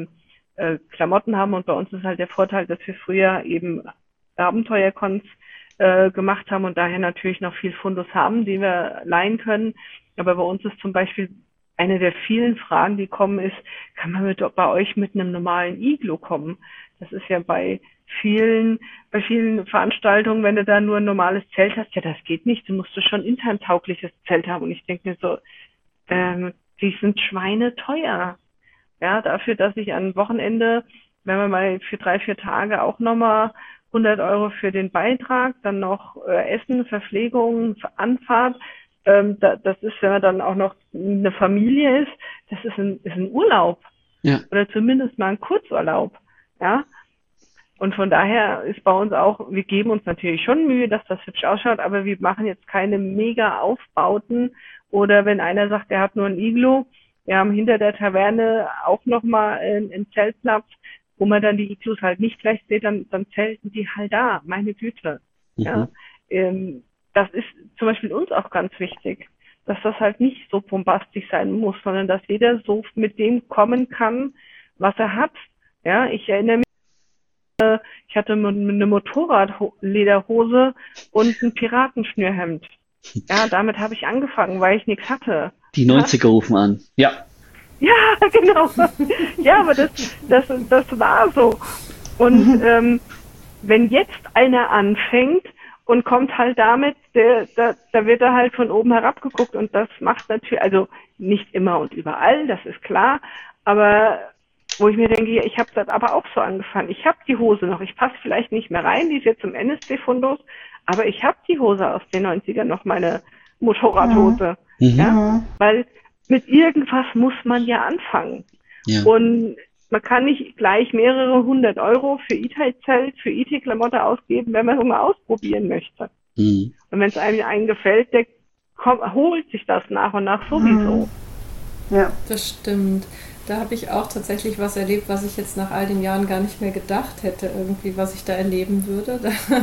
Klamotten haben. Und bei uns ist halt der Vorteil, dass wir früher eben Abenteuercons gemacht haben und daher natürlich noch viel Fundus haben, den wir leihen können. Aber bei uns ist zum Beispiel eine der vielen Fragen, die kommen, ist, kann man bei euch mit einem normalen Iglu kommen? Das ist ja bei vielen Veranstaltungen, wenn du da nur ein normales Zelt hast, ja, das geht nicht, du musst schon intern taugliches Zelt haben. Und ich denke mir so, die sind schweineteuer. Ja, dafür, dass ich an Wochenende, wenn wir mal für 3-4 Tage auch nochmal 100 € für den Beitrag, dann noch Essen, Verpflegung, Anfahrt, das ist, wenn man dann auch noch eine Familie ist, das ist ein Urlaub. Ja. Oder zumindest mal ein Kurzurlaub. Ja. Und von daher ist bei uns auch, wir geben uns natürlich schon Mühe, dass das hübsch ausschaut, aber wir machen jetzt keine mega Aufbauten. Oder wenn einer sagt, er hat nur ein Iglu, wir haben hinter der Taverne auch nochmal einen Zeltplatz, wo man dann die Iglus halt nicht gleich sieht, dann zelten die halt da, meine Güte. Mhm. Ja. Das ist zum Beispiel uns auch ganz wichtig, dass das halt nicht so bombastisch sein muss, sondern dass jeder so mit dem kommen kann, was er hat. Ja, ich erinnere mich, ich hatte eine Motorradlederhose und ein Piratenschnürhemd. Ja, damit habe ich angefangen, weil ich nichts hatte. Die 90er rufen an. Ja. Ja, genau. Ja, aber das war so. Und wenn jetzt einer anfängt und kommt halt damit, da wird er halt von oben herab geguckt und das macht natürlich, also nicht immer und überall, das ist klar, aber wo ich mir denke, ich habe das aber auch so angefangen. Ich habe die Hose noch, ich passe vielleicht nicht mehr rein, die ist jetzt im NSC-Fundus, aber ich habe die Hose aus den 90ern noch, meine Motorradhose. Mhm. Ja, weil mit irgendwas muss man ja anfangen. Ja. Und man kann nicht gleich mehrere 100 € für IT-Zelt, für IT-Klamotte ausgeben, wenn man es mal ausprobieren möchte. Mhm. Und wenn es einem gefällt, der holt sich das nach und nach sowieso. Ja. Das stimmt. Da habe ich auch tatsächlich was erlebt, was ich jetzt nach all den Jahren gar nicht mehr gedacht hätte, irgendwie, was ich da erleben würde.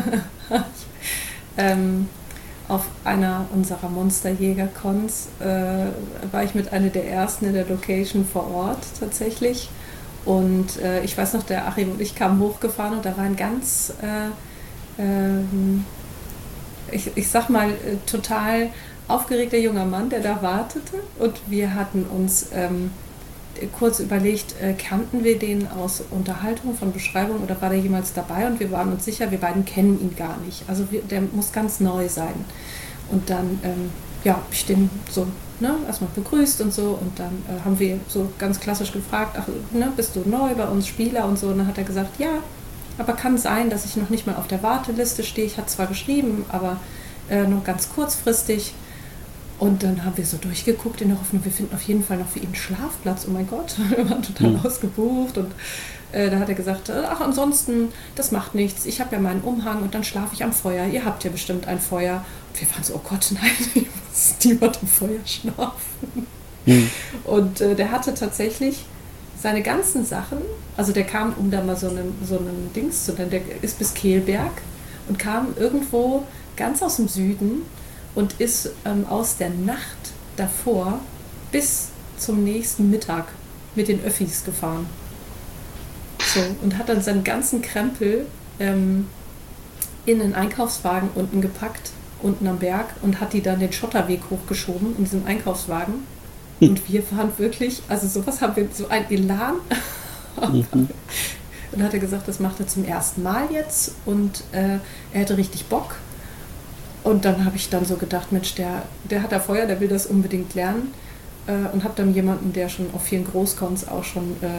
Auf einer unserer Monsterjäger-Cons war ich mit einer der ersten in der Location vor Ort tatsächlich. Und ich weiß noch, der Achim und ich kamen hochgefahren und da war ein ganz, ich sag mal, total aufgeregter junger Mann, der da wartete. Und wir hatten uns kurz überlegt, kannten wir den aus Unterhaltung, von Beschreibung oder war der jemals dabei? Und wir waren uns sicher, wir beiden kennen ihn gar nicht. Also der muss ganz neu sein. Und dann habe ich den so erstmal begrüßt und so. Und dann haben wir so ganz klassisch gefragt, ach, bist du neu bei uns, Spieler und so. Und dann hat er gesagt, ja, aber kann sein, dass ich noch nicht mal auf der Warteliste stehe. Ich hatte zwar geschrieben, aber nur ganz kurzfristig. Und dann haben wir so durchgeguckt in der Hoffnung, wir finden auf jeden Fall noch für ihn einen Schlafplatz. Oh mein Gott, wir waren total ausgebucht. Und da hat er gesagt, ach, ansonsten, das macht nichts. Ich habe ja meinen Umhang und dann schlafe ich am Feuer. Ihr habt ja bestimmt ein Feuer. Und wir waren so, oh Gott, nein, ich muss niemand am Feuer schlafen. Mhm. Und der hatte tatsächlich seine ganzen Sachen, also der kam, um da mal so einen Dings zu nennen, der ist bis Kehlberg und kam irgendwo ganz aus dem Süden und ist aus der Nacht davor bis zum nächsten Mittag mit den Öffis gefahren. So, und hat dann seinen ganzen Krempel in einen Einkaufswagen unten gepackt, unten am Berg, und hat die dann den Schotterweg hochgeschoben in diesem Einkaufswagen. Und wir waren wirklich, also sowas haben wir, so ein Elan. Und dann hat er gesagt, das macht er zum ersten Mal jetzt und er hätte richtig Bock. Und dann habe ich dann so gedacht, Mensch, der hat da Feuer, der will das unbedingt lernen. Und habe dann jemanden, der schon auf vielen Großcons auch schon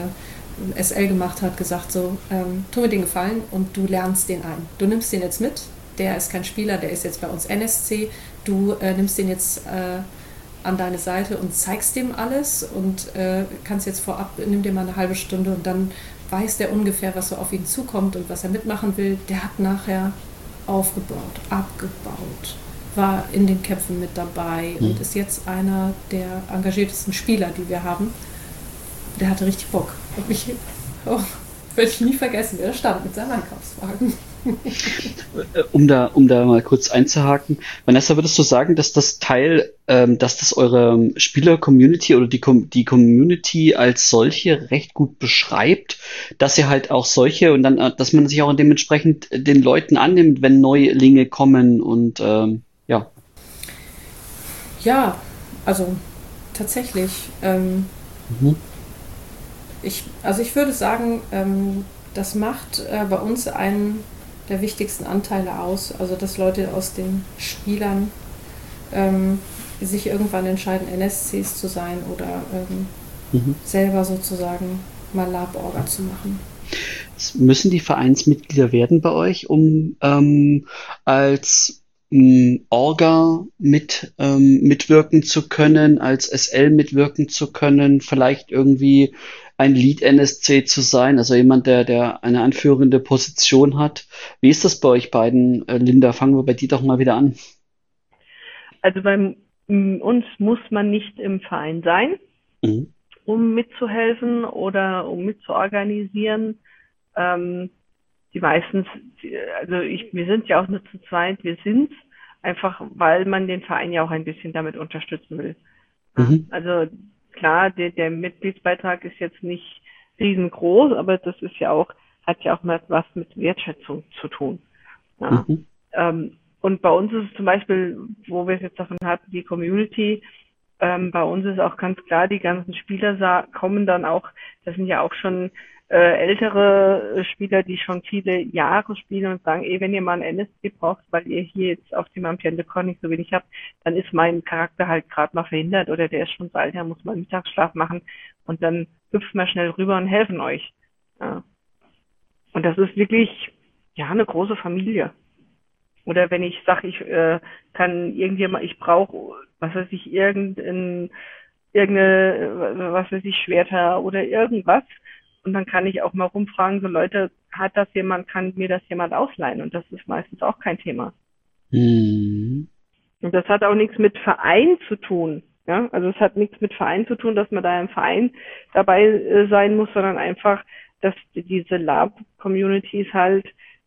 SL gemacht hat, gesagt so, tu mir den Gefallen und du lernst den ein. Du nimmst den jetzt mit, der ist kein Spieler, der ist jetzt bei uns NSC, du nimmst den jetzt an deine Seite und zeigst dem alles und kannst jetzt vorab, nimm dir mal eine halbe Stunde und dann weiß der ungefähr, was so auf ihn zukommt und was er mitmachen will. Der hat nachher aufgebaut, abgebaut, war in den Kämpfen mit dabei und ist jetzt einer der engagiertesten Spieler, die wir haben. Der hatte richtig Bock. Werde ich nie vergessen, der stand mit seinem Einkaufswagen. Um da mal kurz einzuhaken, Vanessa, würdest du sagen, dass das dass das eure Spieler-Community oder die Community als solche recht gut beschreibt, dass ihr halt auch solche und dann, dass man sich auch dementsprechend den Leuten annimmt, wenn Neulinge kommen und ja. Ja, also tatsächlich. Ich würde sagen, das macht bei uns einen der wichtigsten Anteile aus, also dass Leute aus den Spielern sich irgendwann entscheiden, NSCs zu sein oder selber sozusagen mal Lab-Orga zu machen. Müssen die Vereinsmitglieder werden bei euch, um als Orga mitwirken zu können, als SL mitwirken zu können, vielleicht irgendwie ein Lead-NSC zu sein, also jemand, der eine anführende Position hat. Wie ist das bei euch beiden? Linda, fangen wir bei dir doch mal wieder an. Also bei uns muss man nicht im Verein sein, um mitzuhelfen oder um mitzuorganisieren. Die meistens, wir sind ja auch nur zu zweit, wir sind's einfach, weil man den Verein ja auch ein bisschen damit unterstützen will. Also klar, der Mitgliedsbeitrag ist jetzt nicht riesengroß, aber das ist ja auch, hat ja auch mal was mit Wertschätzung zu tun. Ja. Und bei uns ist es zum Beispiel, wo wir es jetzt davon hatten, die Community, bei uns ist auch ganz klar, die ganzen Spieler kommen dann auch, das sind ja auch schon ältere Spieler, die schon viele Jahre spielen und sagen, wenn ihr mal einen NSC braucht, weil ihr hier jetzt auf dem Ampiente-Con nicht so wenig habt, dann ist mein Charakter halt gerade mal verhindert oder der ist schon so alt, der muss mal Mittagsschlaf machen und dann hüpft mal schnell rüber und helfen euch. Ja. Und das ist wirklich, ja, eine große Familie. Oder wenn ich sage, ich kann irgendjemand, ich brauche, was weiß ich, irgendeine, was weiß ich, Schwerter oder irgendwas. Und dann kann ich auch mal rumfragen, so Leute, kann mir das jemand ausleihen? Und das ist meistens auch kein Thema. Und das hat auch nichts mit Verein zu tun. Ja, also es hat nichts mit Verein zu tun, dass man da im Verein dabei sein muss, sondern einfach, dass diese Lab-Communities halt,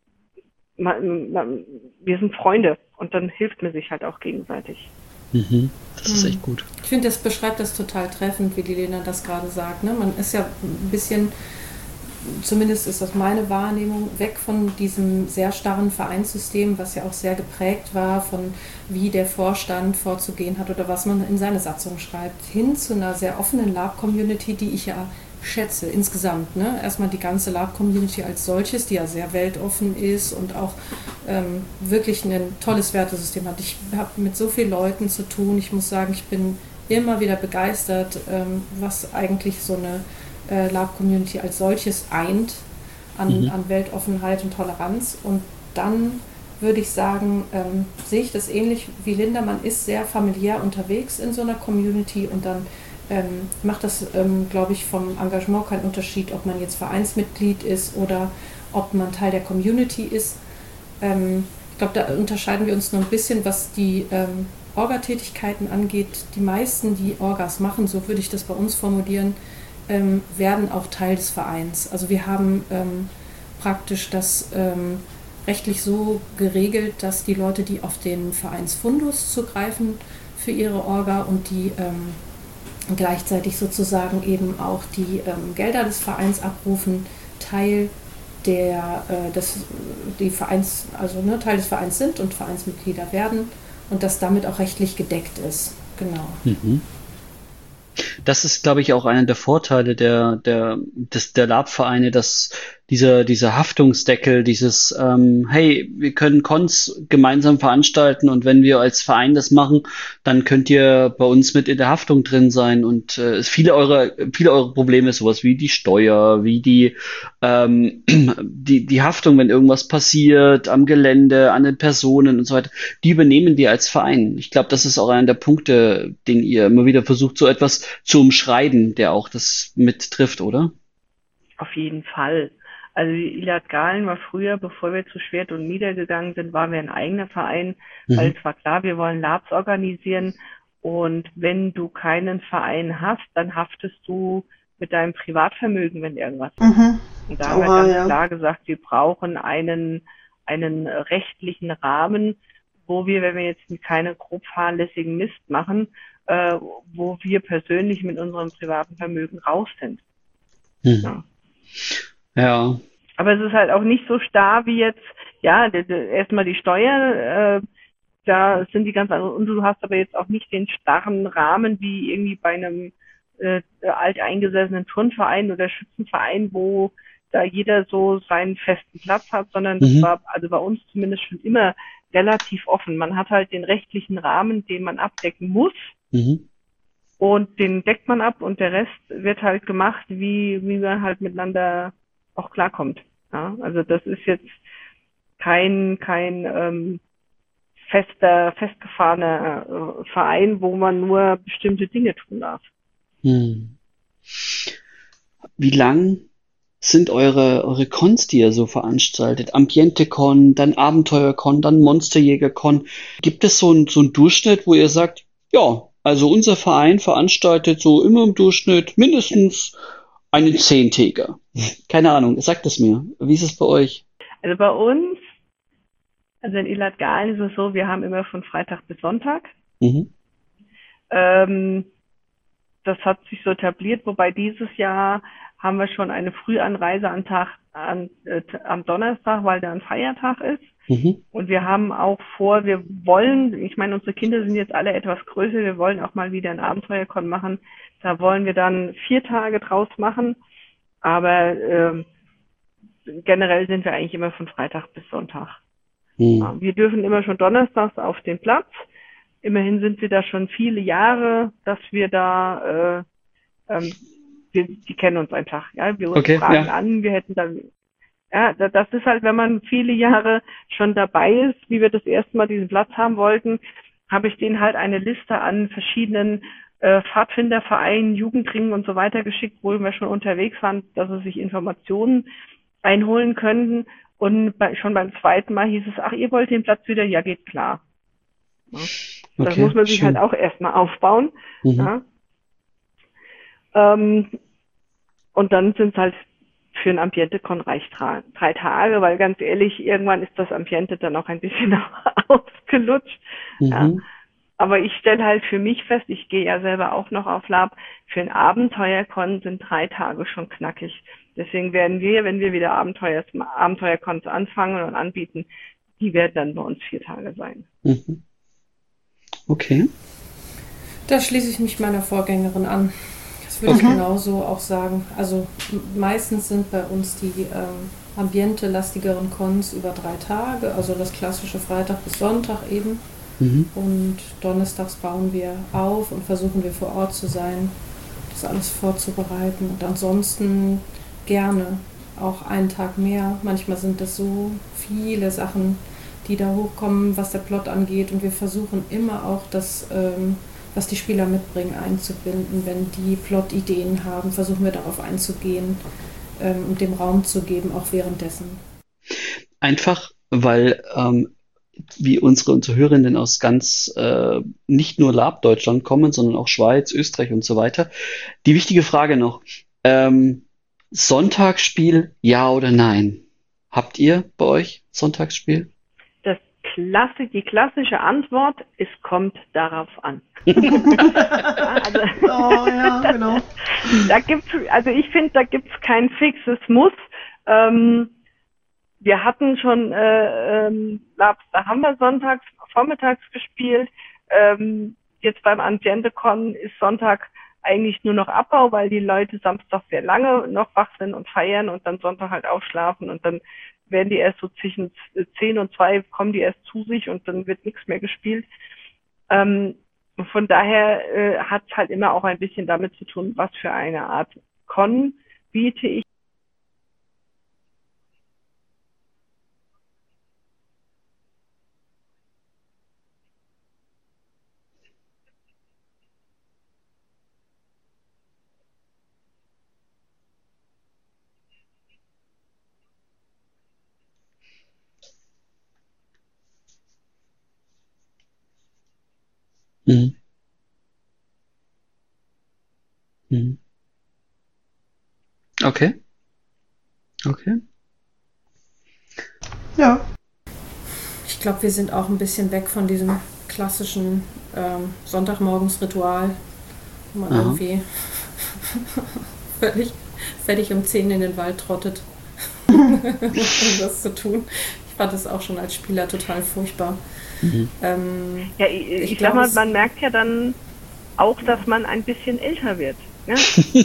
wir sind Freunde und dann hilft man sich halt auch gegenseitig. Das ist echt gut. Ich finde, das beschreibt das total treffend, wie die Lena das gerade sagt. Ne? Man ist ja ein bisschen, zumindest ist das meine Wahrnehmung, weg von diesem sehr starren Vereinssystem, was ja auch sehr geprägt war von wie der Vorstand vorzugehen hat oder was man in seine Satzung schreibt, hin zu einer sehr offenen Lab-Community, die ich ja schätze insgesamt. Ne? Erstmal die ganze Lab-Community als solches, die ja sehr weltoffen ist und auch wirklich ein tolles Wertesystem hat. Ich habe mit so vielen Leuten zu tun. Ich muss sagen, ich bin immer wieder begeistert, was eigentlich so eine Lab-Community als solches eint an Weltoffenheit und Toleranz. Und dann würde ich sagen, sehe ich das ähnlich wie Linda. Man ist sehr familiär unterwegs in so einer Community und dann macht das, glaube ich, vom Engagement keinen Unterschied, ob man jetzt Vereinsmitglied ist oder ob man Teil der Community ist. Ich glaube, da unterscheiden wir uns noch ein bisschen, was die Orga-Tätigkeiten angeht. Die meisten, die Orgas machen, so würde ich das bei uns formulieren, werden auch Teil des Vereins. Also wir haben praktisch das rechtlich so geregelt, dass die Leute, die auf den Vereinsfundus zugreifen für ihre Orga und die gleichzeitig sozusagen eben auch die Gelder des Vereins abrufen, Teil Teil des Vereins sind und Vereinsmitglieder werden und das damit auch rechtlich gedeckt ist. Genau. Das ist, glaube ich, auch einer der Vorteile der Lab-Vereine, dass dieser Haftungsdeckel, dieses, hey, wir können Cons gemeinsam veranstalten und wenn wir als Verein das machen, dann könnt ihr bei uns mit in der Haftung drin sein und viele eure Probleme, sowas wie die Steuer, wie die Haftung, wenn irgendwas passiert, am Gelände, an den Personen und so weiter, die übernehmen wir als Verein. Ich glaube, das ist auch einer der Punkte, den ihr immer wieder versucht, so etwas zu umschreiben, der auch das mit trifft, oder? Auf jeden Fall. Also die Ilat Galen war früher, bevor wir zu Schwert und Mieder gegangen sind, waren wir ein eigener Verein, weil es war klar, wir wollen Labs organisieren und wenn du keinen Verein hast, dann haftest du mit deinem Privatvermögen, wenn irgendwas ist. Mhm. Und da haben wir ganz klar gesagt, wir brauchen einen rechtlichen Rahmen, wo wir, wenn wir jetzt keine grob fahrlässigen Mist machen, wo wir persönlich mit unserem privaten Vermögen raus sind. Ja. Ja. Aber es ist halt auch nicht so starr wie jetzt, ja, erstmal die Steuer, da sind die ganz andere, und du hast aber jetzt auch nicht den starren Rahmen wie irgendwie bei einem alteingesessenen Turnverein oder Schützenverein, wo da jeder so seinen festen Platz hat, sondern das war also bei uns zumindest schon immer relativ offen. Man hat halt den rechtlichen Rahmen, den man abdecken muss, und den deckt man ab und der Rest wird halt gemacht, wie man halt miteinander auch klarkommt. Ja? Also das ist jetzt kein festgefahrener Verein, wo man nur bestimmte Dinge tun darf. Wie lang sind eure Cons, die ihr so veranstaltet? AmbienteCon, dann AbenteuerCon, dann MonsterjägerCon. Gibt es so einen Durchschnitt, wo ihr sagt, ja, also unser Verein veranstaltet so immer im Durchschnitt mindestens einen 10-Täger. Keine Ahnung, sagt es mir. Wie ist es bei euch? Also bei uns, also in Ilat Galen ist es so, wir haben immer von Freitag bis Sonntag. Das hat sich so etabliert, wobei dieses Jahr haben wir schon eine Frühanreise am Donnerstag, weil da ein Feiertag ist. Und wir haben auch vor, wir wollen, ich meine, unsere Kinder sind jetzt alle etwas größer, wir wollen auch mal wieder ein Abenteuercon machen. Da wollen wir dann 4 Tage draus machen. Aber generell sind wir eigentlich immer von Freitag bis Sonntag. Ja, wir dürfen immer schon donnerstags auf den Platz. Immerhin sind wir da schon viele Jahre, dass wir da, die kennen uns einfach. Ja, wir fragen an, wir hätten dann, ja, das ist halt, wenn man viele Jahre schon dabei ist, wie wir das erste Mal diesen Platz haben wollten, habe ich denen halt eine Liste an verschiedenen Pfadfindervereinen, Jugendringen und so weiter geschickt, wo wir schon unterwegs waren, dass sie sich Informationen einholen könnten. Und schon beim zweiten Mal hieß es, ach, ihr wollt den Platz wieder? Ja, geht klar. Ja. Das muss man sich halt auch erstmal aufbauen. Ja. Und dann sind es halt für ein AmbienteCon reicht 3 Tage, weil ganz ehrlich, irgendwann ist das Ambiente dann auch ein bisschen ausgelutscht. Ja. Aber ich stelle halt für mich fest, ich gehe ja selber auch noch auf Lab, für ein Abenteuercon sind 3 Tage schon knackig. Deswegen werden wir, wenn wir wieder Abenteuercons anfangen und anbieten, die werden dann bei uns 4 Tage sein. Okay. Da schließe ich mich meiner Vorgängerin an. Das würde ich genauso auch sagen. Also meistens sind bei uns die ambiente-lastigeren Cons über 3 Tage, also das klassische Freitag bis Sonntag eben. Und donnerstags bauen wir auf und versuchen wir vor Ort zu sein, das alles vorzubereiten. Und ansonsten gerne auch einen Tag mehr. Manchmal sind das so viele Sachen, die da hochkommen, was der Plot angeht. Und wir versuchen immer auch das, was die Spieler mitbringen, einzubinden. Wenn die Plot-Ideen haben, versuchen wir darauf einzugehen und dem Raum zu geben, auch währenddessen. Einfach, weil wie unsere Hörerinnen aus ganz nicht nur Lab Deutschland kommen, sondern auch Schweiz, Österreich und so weiter. Die wichtige Frage noch, Sonntagsspiel, ja oder nein? Habt ihr bei euch Sonntagsspiel? Die klassische Antwort, es kommt darauf an. Genau. Ich finde, da gibt's kein fixes Muss. Wir hatten schon Labs, da haben wir vormittags gespielt. Jetzt beim AmbienteCon ist Sonntag eigentlich nur noch Abbau, weil die Leute Samstag sehr lange noch wach sind und feiern und dann Sonntag halt ausschlafen und dann werden die erst so zwischen 10 und 2 kommen die erst zu sich und dann wird nichts mehr gespielt. Von daher hat es halt immer auch ein bisschen damit zu tun, was für eine Art Con biete ich. Mhm. Mhm. Okay. Okay. Ja. Ich glaube, wir sind auch ein bisschen weg von diesem klassischen Sonntagmorgensritual, wo man Aha. irgendwie völlig um 10 in den Wald trottet, um das zu tun. Ich fand das auch schon als Spieler total furchtbar. Mhm. Ja, ich glaub, sag mal, es- man merkt ja dann auch, dass man ein bisschen älter wird. Ne?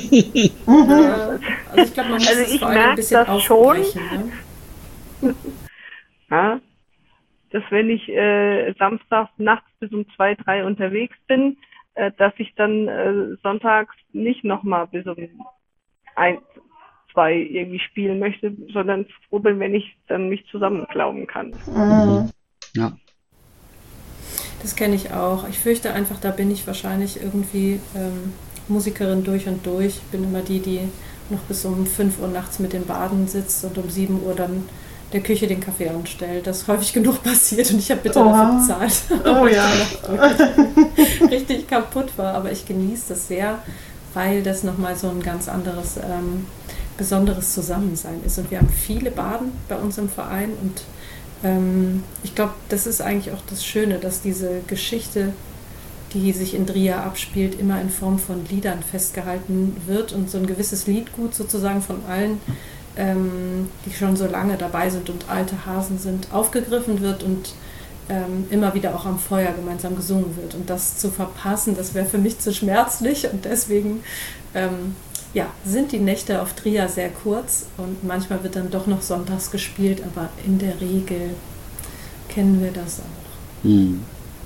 Also ich glaube, man muss Also es ich vor allem ein merk bisschen das schon. aufbrechen. Ne? Ja, dass wenn ich samstags nachts bis um 2, 3 unterwegs bin, dass ich dann sonntags nicht nochmal bis um 1, 2 irgendwie spielen möchte, sondern froh bin, wenn ich dann mich zusammenklauben kann. Mhm. Ja. Das kenne ich auch. Ich fürchte einfach, da bin ich wahrscheinlich irgendwie Musikerin durch und durch. Ich bin immer die noch bis um 5 Uhr nachts mit den Baden sitzt und um 7 Uhr dann der Küche den Kaffee anstellt. Das ist häufig genug passiert und ich habe bitte dafür bezahlt. Oh weil ich ja. danach richtig kaputt war. Aber ich genieße das sehr, weil das nochmal so ein ganz anderes, besonderes Zusammensein ist. Und wir haben viele Baden bei uns im Verein und ich glaube, das ist eigentlich auch das Schöne, dass diese Geschichte, die sich in Dria abspielt, immer in Form von Liedern festgehalten wird und so ein gewisses Liedgut sozusagen von allen, die schon so lange dabei sind und alte Hasen sind, aufgegriffen wird und immer wieder auch am Feuer gemeinsam gesungen wird. Und das zu verpassen, das wäre für mich zu schmerzlich und deswegen sind die Nächte auf Dria sehr kurz und manchmal wird dann doch noch sonntags gespielt, aber in der Regel kennen wir das auch. Mhm.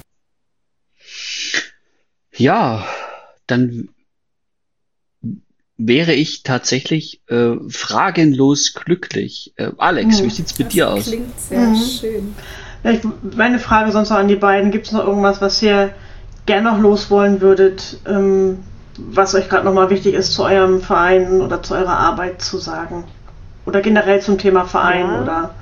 Ja, dann wäre ich tatsächlich fragenlos glücklich. Alex, wie sieht's mit dir Das aus? klingt sehr schön. Ja, meine Frage sonst noch an die beiden. Gibt es noch irgendwas, was ihr gerne noch loswollen würdet, was euch gerade nochmal wichtig ist, zu eurem Verein oder zu eurer Arbeit zu sagen? Oder generell zum Thema Verein? Ja. Oder?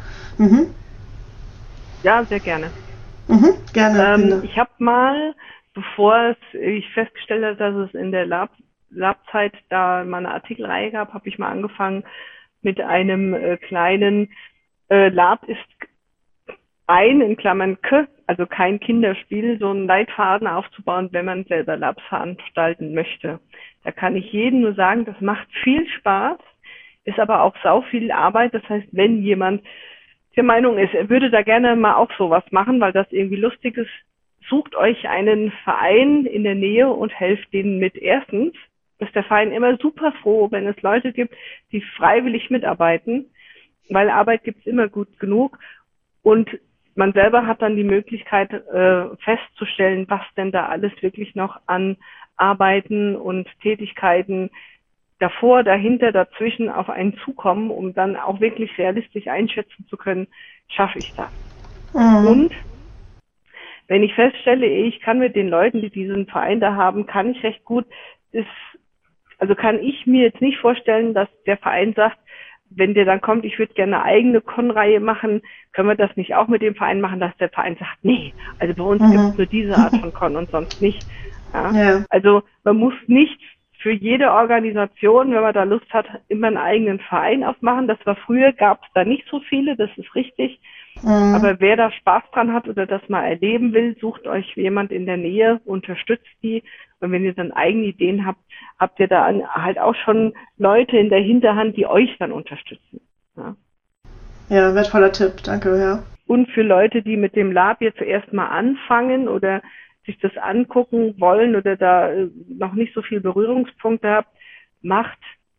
Ja, sehr gerne. Gerne. Linda. Ich habe mal, bevor ich festgestellt habe, dass es in der Lab-Zeit da mal eine Artikelreihe gab, habe ich mal angefangen mit einem kleinen Lab ist in Klammern K, also kein Kinderspiel, so einen Leitfaden aufzubauen, wenn man selber Labs veranstalten möchte. Da kann ich jedem nur sagen, das macht viel Spaß, ist aber auch sau viel Arbeit. Das heißt, wenn jemand der Meinung ist, er würde da gerne mal auch sowas machen, weil das irgendwie lustig ist, sucht euch einen Verein in der Nähe und helft denen mit. Erstens ist der Verein immer super froh, wenn es Leute gibt, die freiwillig mitarbeiten, weil Arbeit gibt's immer gut genug und man selber hat dann die Möglichkeit festzustellen, was denn da alles wirklich noch an Arbeiten und Tätigkeiten davor, dahinter, dazwischen auf einen zukommen, um dann auch wirklich realistisch einschätzen zu können, schaffe ich das. Und wenn ich feststelle, ich kann mit den Leuten, die diesen Verein da haben, kann ich recht gut, kann ich mir jetzt nicht vorstellen, dass der Verein sagt, wenn der dann kommt, ich würde gerne eine eigene Con-Reihe machen, können wir das nicht auch mit dem Verein machen, dass der Verein sagt, nee, also bei uns gibt es nur diese Art von Con und sonst nicht. Ja? Also man muss nicht für jede Organisation, wenn man da Lust hat, immer einen eigenen Verein aufmachen. Das war früher, gab es da nicht so viele, das ist richtig. Aber wer da Spaß dran hat oder das mal erleben will, sucht euch jemand in der Nähe, unterstützt die. Und wenn ihr dann eigene Ideen habt, habt ihr da halt auch schon Leute in der Hinterhand, die euch dann unterstützen. Ja, wertvoller Tipp, danke, ja. Und für Leute, die mit dem Lab jetzt zuerst mal anfangen oder sich das angucken wollen oder da noch nicht so viel Berührungspunkte habt, macht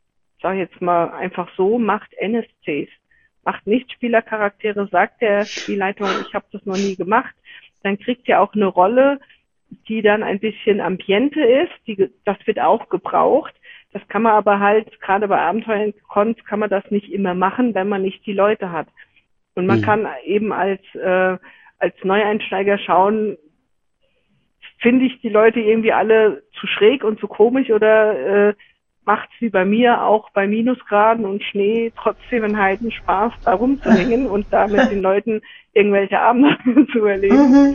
NSCs. Macht nicht Spielercharaktere, sagt der Spielleitung, ich habe das noch nie gemacht. Dann kriegt ihr auch eine Rolle, die dann ein bisschen Ambiente ist. Das wird auch gebraucht. Das kann man aber halt, gerade bei Abenteuercons kann man das nicht immer machen, wenn man nicht die Leute hat. Und man kann eben als Neueinsteiger schauen, finde ich die Leute irgendwie alle zu schräg und zu komisch oder macht's wie bei mir auch bei Minusgraden und Schnee trotzdem einen Heidenspaß, da rumzuhängen und da mit den Leuten irgendwelche Abenteuer zu erleben.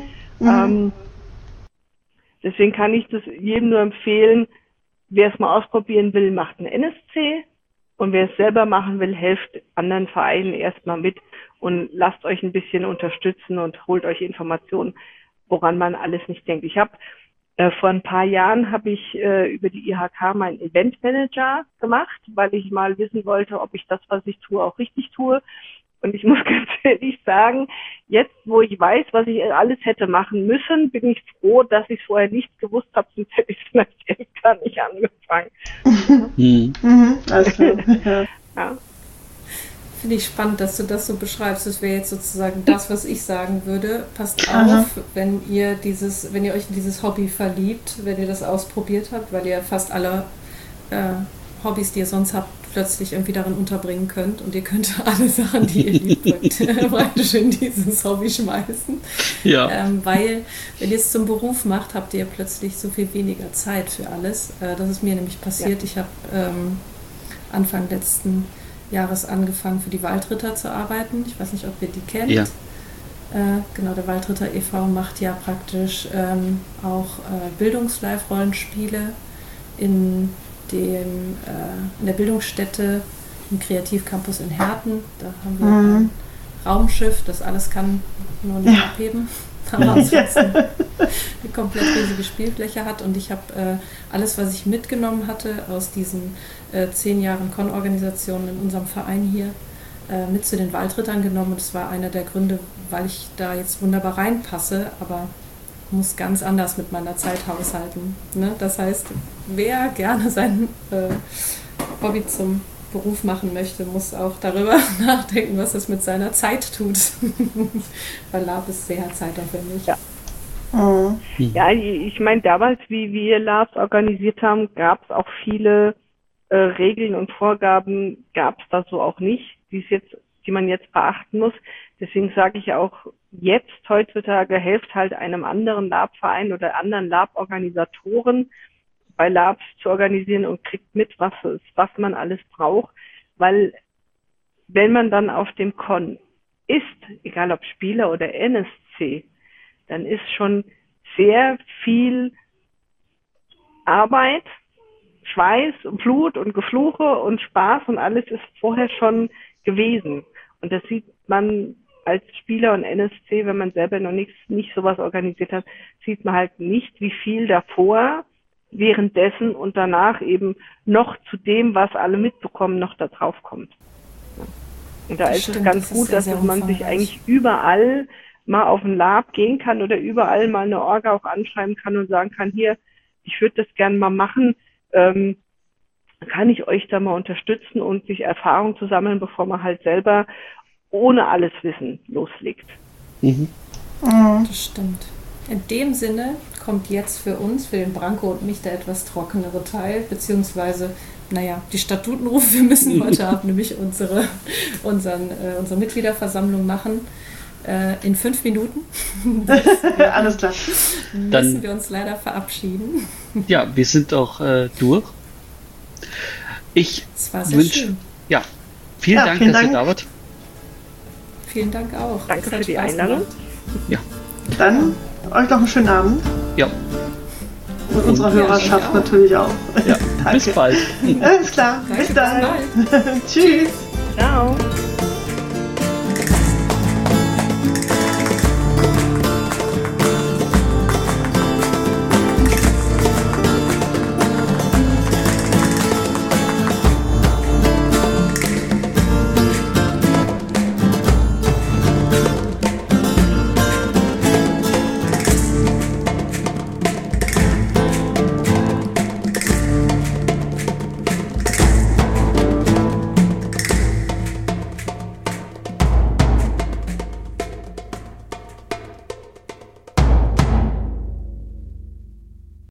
Deswegen kann ich das jedem nur empfehlen, wer es mal ausprobieren will, macht einen NSC und wer es selber machen will, helft anderen Vereinen erstmal mit und lasst euch ein bisschen unterstützen und holt euch Informationen, woran man alles nicht denkt. Ich habe vor ein paar Jahren habe ich über die IHK meinen Eventmanager gemacht, weil ich mal wissen wollte, ob ich das, was ich tue, auch richtig tue. Und ich muss ganz ehrlich sagen, jetzt, wo ich weiß, was ich alles hätte machen müssen, bin ich froh, dass ich es vorher nicht gewusst habe, sonst hätte ich es vielleicht gar nicht angefangen. Alles klar. Ja. Finde ich spannend, dass du das so beschreibst. Das wäre jetzt sozusagen das, was ich sagen würde. Passt auf, wenn ihr euch in dieses Hobby verliebt, wenn ihr das ausprobiert habt, weil ihr fast alle Hobbys, die ihr sonst habt, plötzlich irgendwie darin unterbringen könnt und ihr könnt alle Sachen, die ihr liebt, praktisch in dieses Hobby schmeißen. Ja. Weil, wenn ihr es zum Beruf macht, habt ihr plötzlich so viel weniger Zeit für alles. Das ist mir nämlich passiert. Ja. Ich habe Anfang letzten Jahres angefangen, für die Waldritter zu arbeiten. Ich weiß nicht, ob ihr die kennt. Ja. Genau, der Waldritter e.V. macht ja praktisch auch Bildungs-Live-Rollenspiele in der Bildungsstätte im Kreativcampus in Herten. Da haben wir ein Raumschiff, das alles kann, nur nicht abheben. Aber ansonsten eine komplett riesige Spielfläche hat. Und ich habe alles, was ich mitgenommen hatte aus diesen 10 Jahren Con-Organisationen in unserem Verein hier, mit zu den Waldrittern genommen. Und das war einer der Gründe, weil ich da jetzt wunderbar reinpasse, aber muss ganz anders mit meiner Zeit haushalten. Ne? Das heißt, wer gerne sein Hobby zum Beruf machen möchte, muss auch darüber nachdenken, was es mit seiner Zeit tut. Weil Lab ist sehr zeitaufwendig. Ja. Ja, ich meine, damals, wie wir Labs organisiert haben, gab es auch viele Regeln und Vorgaben, gab es da so auch nicht, die man jetzt beachten muss. Deswegen sage ich auch, jetzt heutzutage helft halt einem anderen Lab-Verein oder anderen Lab-Organisatoren bei Labs zu organisieren und kriegt mit, was man alles braucht, weil wenn man dann auf dem Con ist, egal ob Spieler oder NSC, dann ist schon sehr viel Arbeit, Schweiß und Blut und Gefluche und Spaß und alles ist vorher schon gewesen. Und das sieht man als Spieler und NSC, wenn man selber noch nicht sowas organisiert hat, sieht man halt nicht, wie viel davor, währenddessen und danach eben noch zu dem, was alle mitbekommen, noch da drauf kommt. Und da ist es ganz gut, dass man sich eigentlich überall mal auf ein Lab gehen kann oder überall mal eine Orga auch anschreiben kann und sagen kann, hier, ich würde das gerne mal machen, kann ich euch da mal unterstützen und sich Erfahrung zu sammeln, bevor man halt selber ohne alles Wissen loslegt. Das stimmt. In dem Sinne kommt jetzt für uns, für den Branko und mich, der etwas trockenere Teil, beziehungsweise, die Statutenrufe, wir müssen heute Abend nämlich unsere Mitgliederversammlung machen. In 5 Minuten. Alles klar. Müssen wir uns leider verabschieden. Ja, wir sind auch durch. Es war sehr schön. Ja, vielen Dank, dass ihr da wart. Vielen Dank auch. Danke für die Einladung. Ja. Dann euch noch einen schönen Abend. Ja. Und unserer Hörerschaft natürlich auch. Ja. Bis bald. Alles klar. Danke, bis dann. Tschüss. Ciao.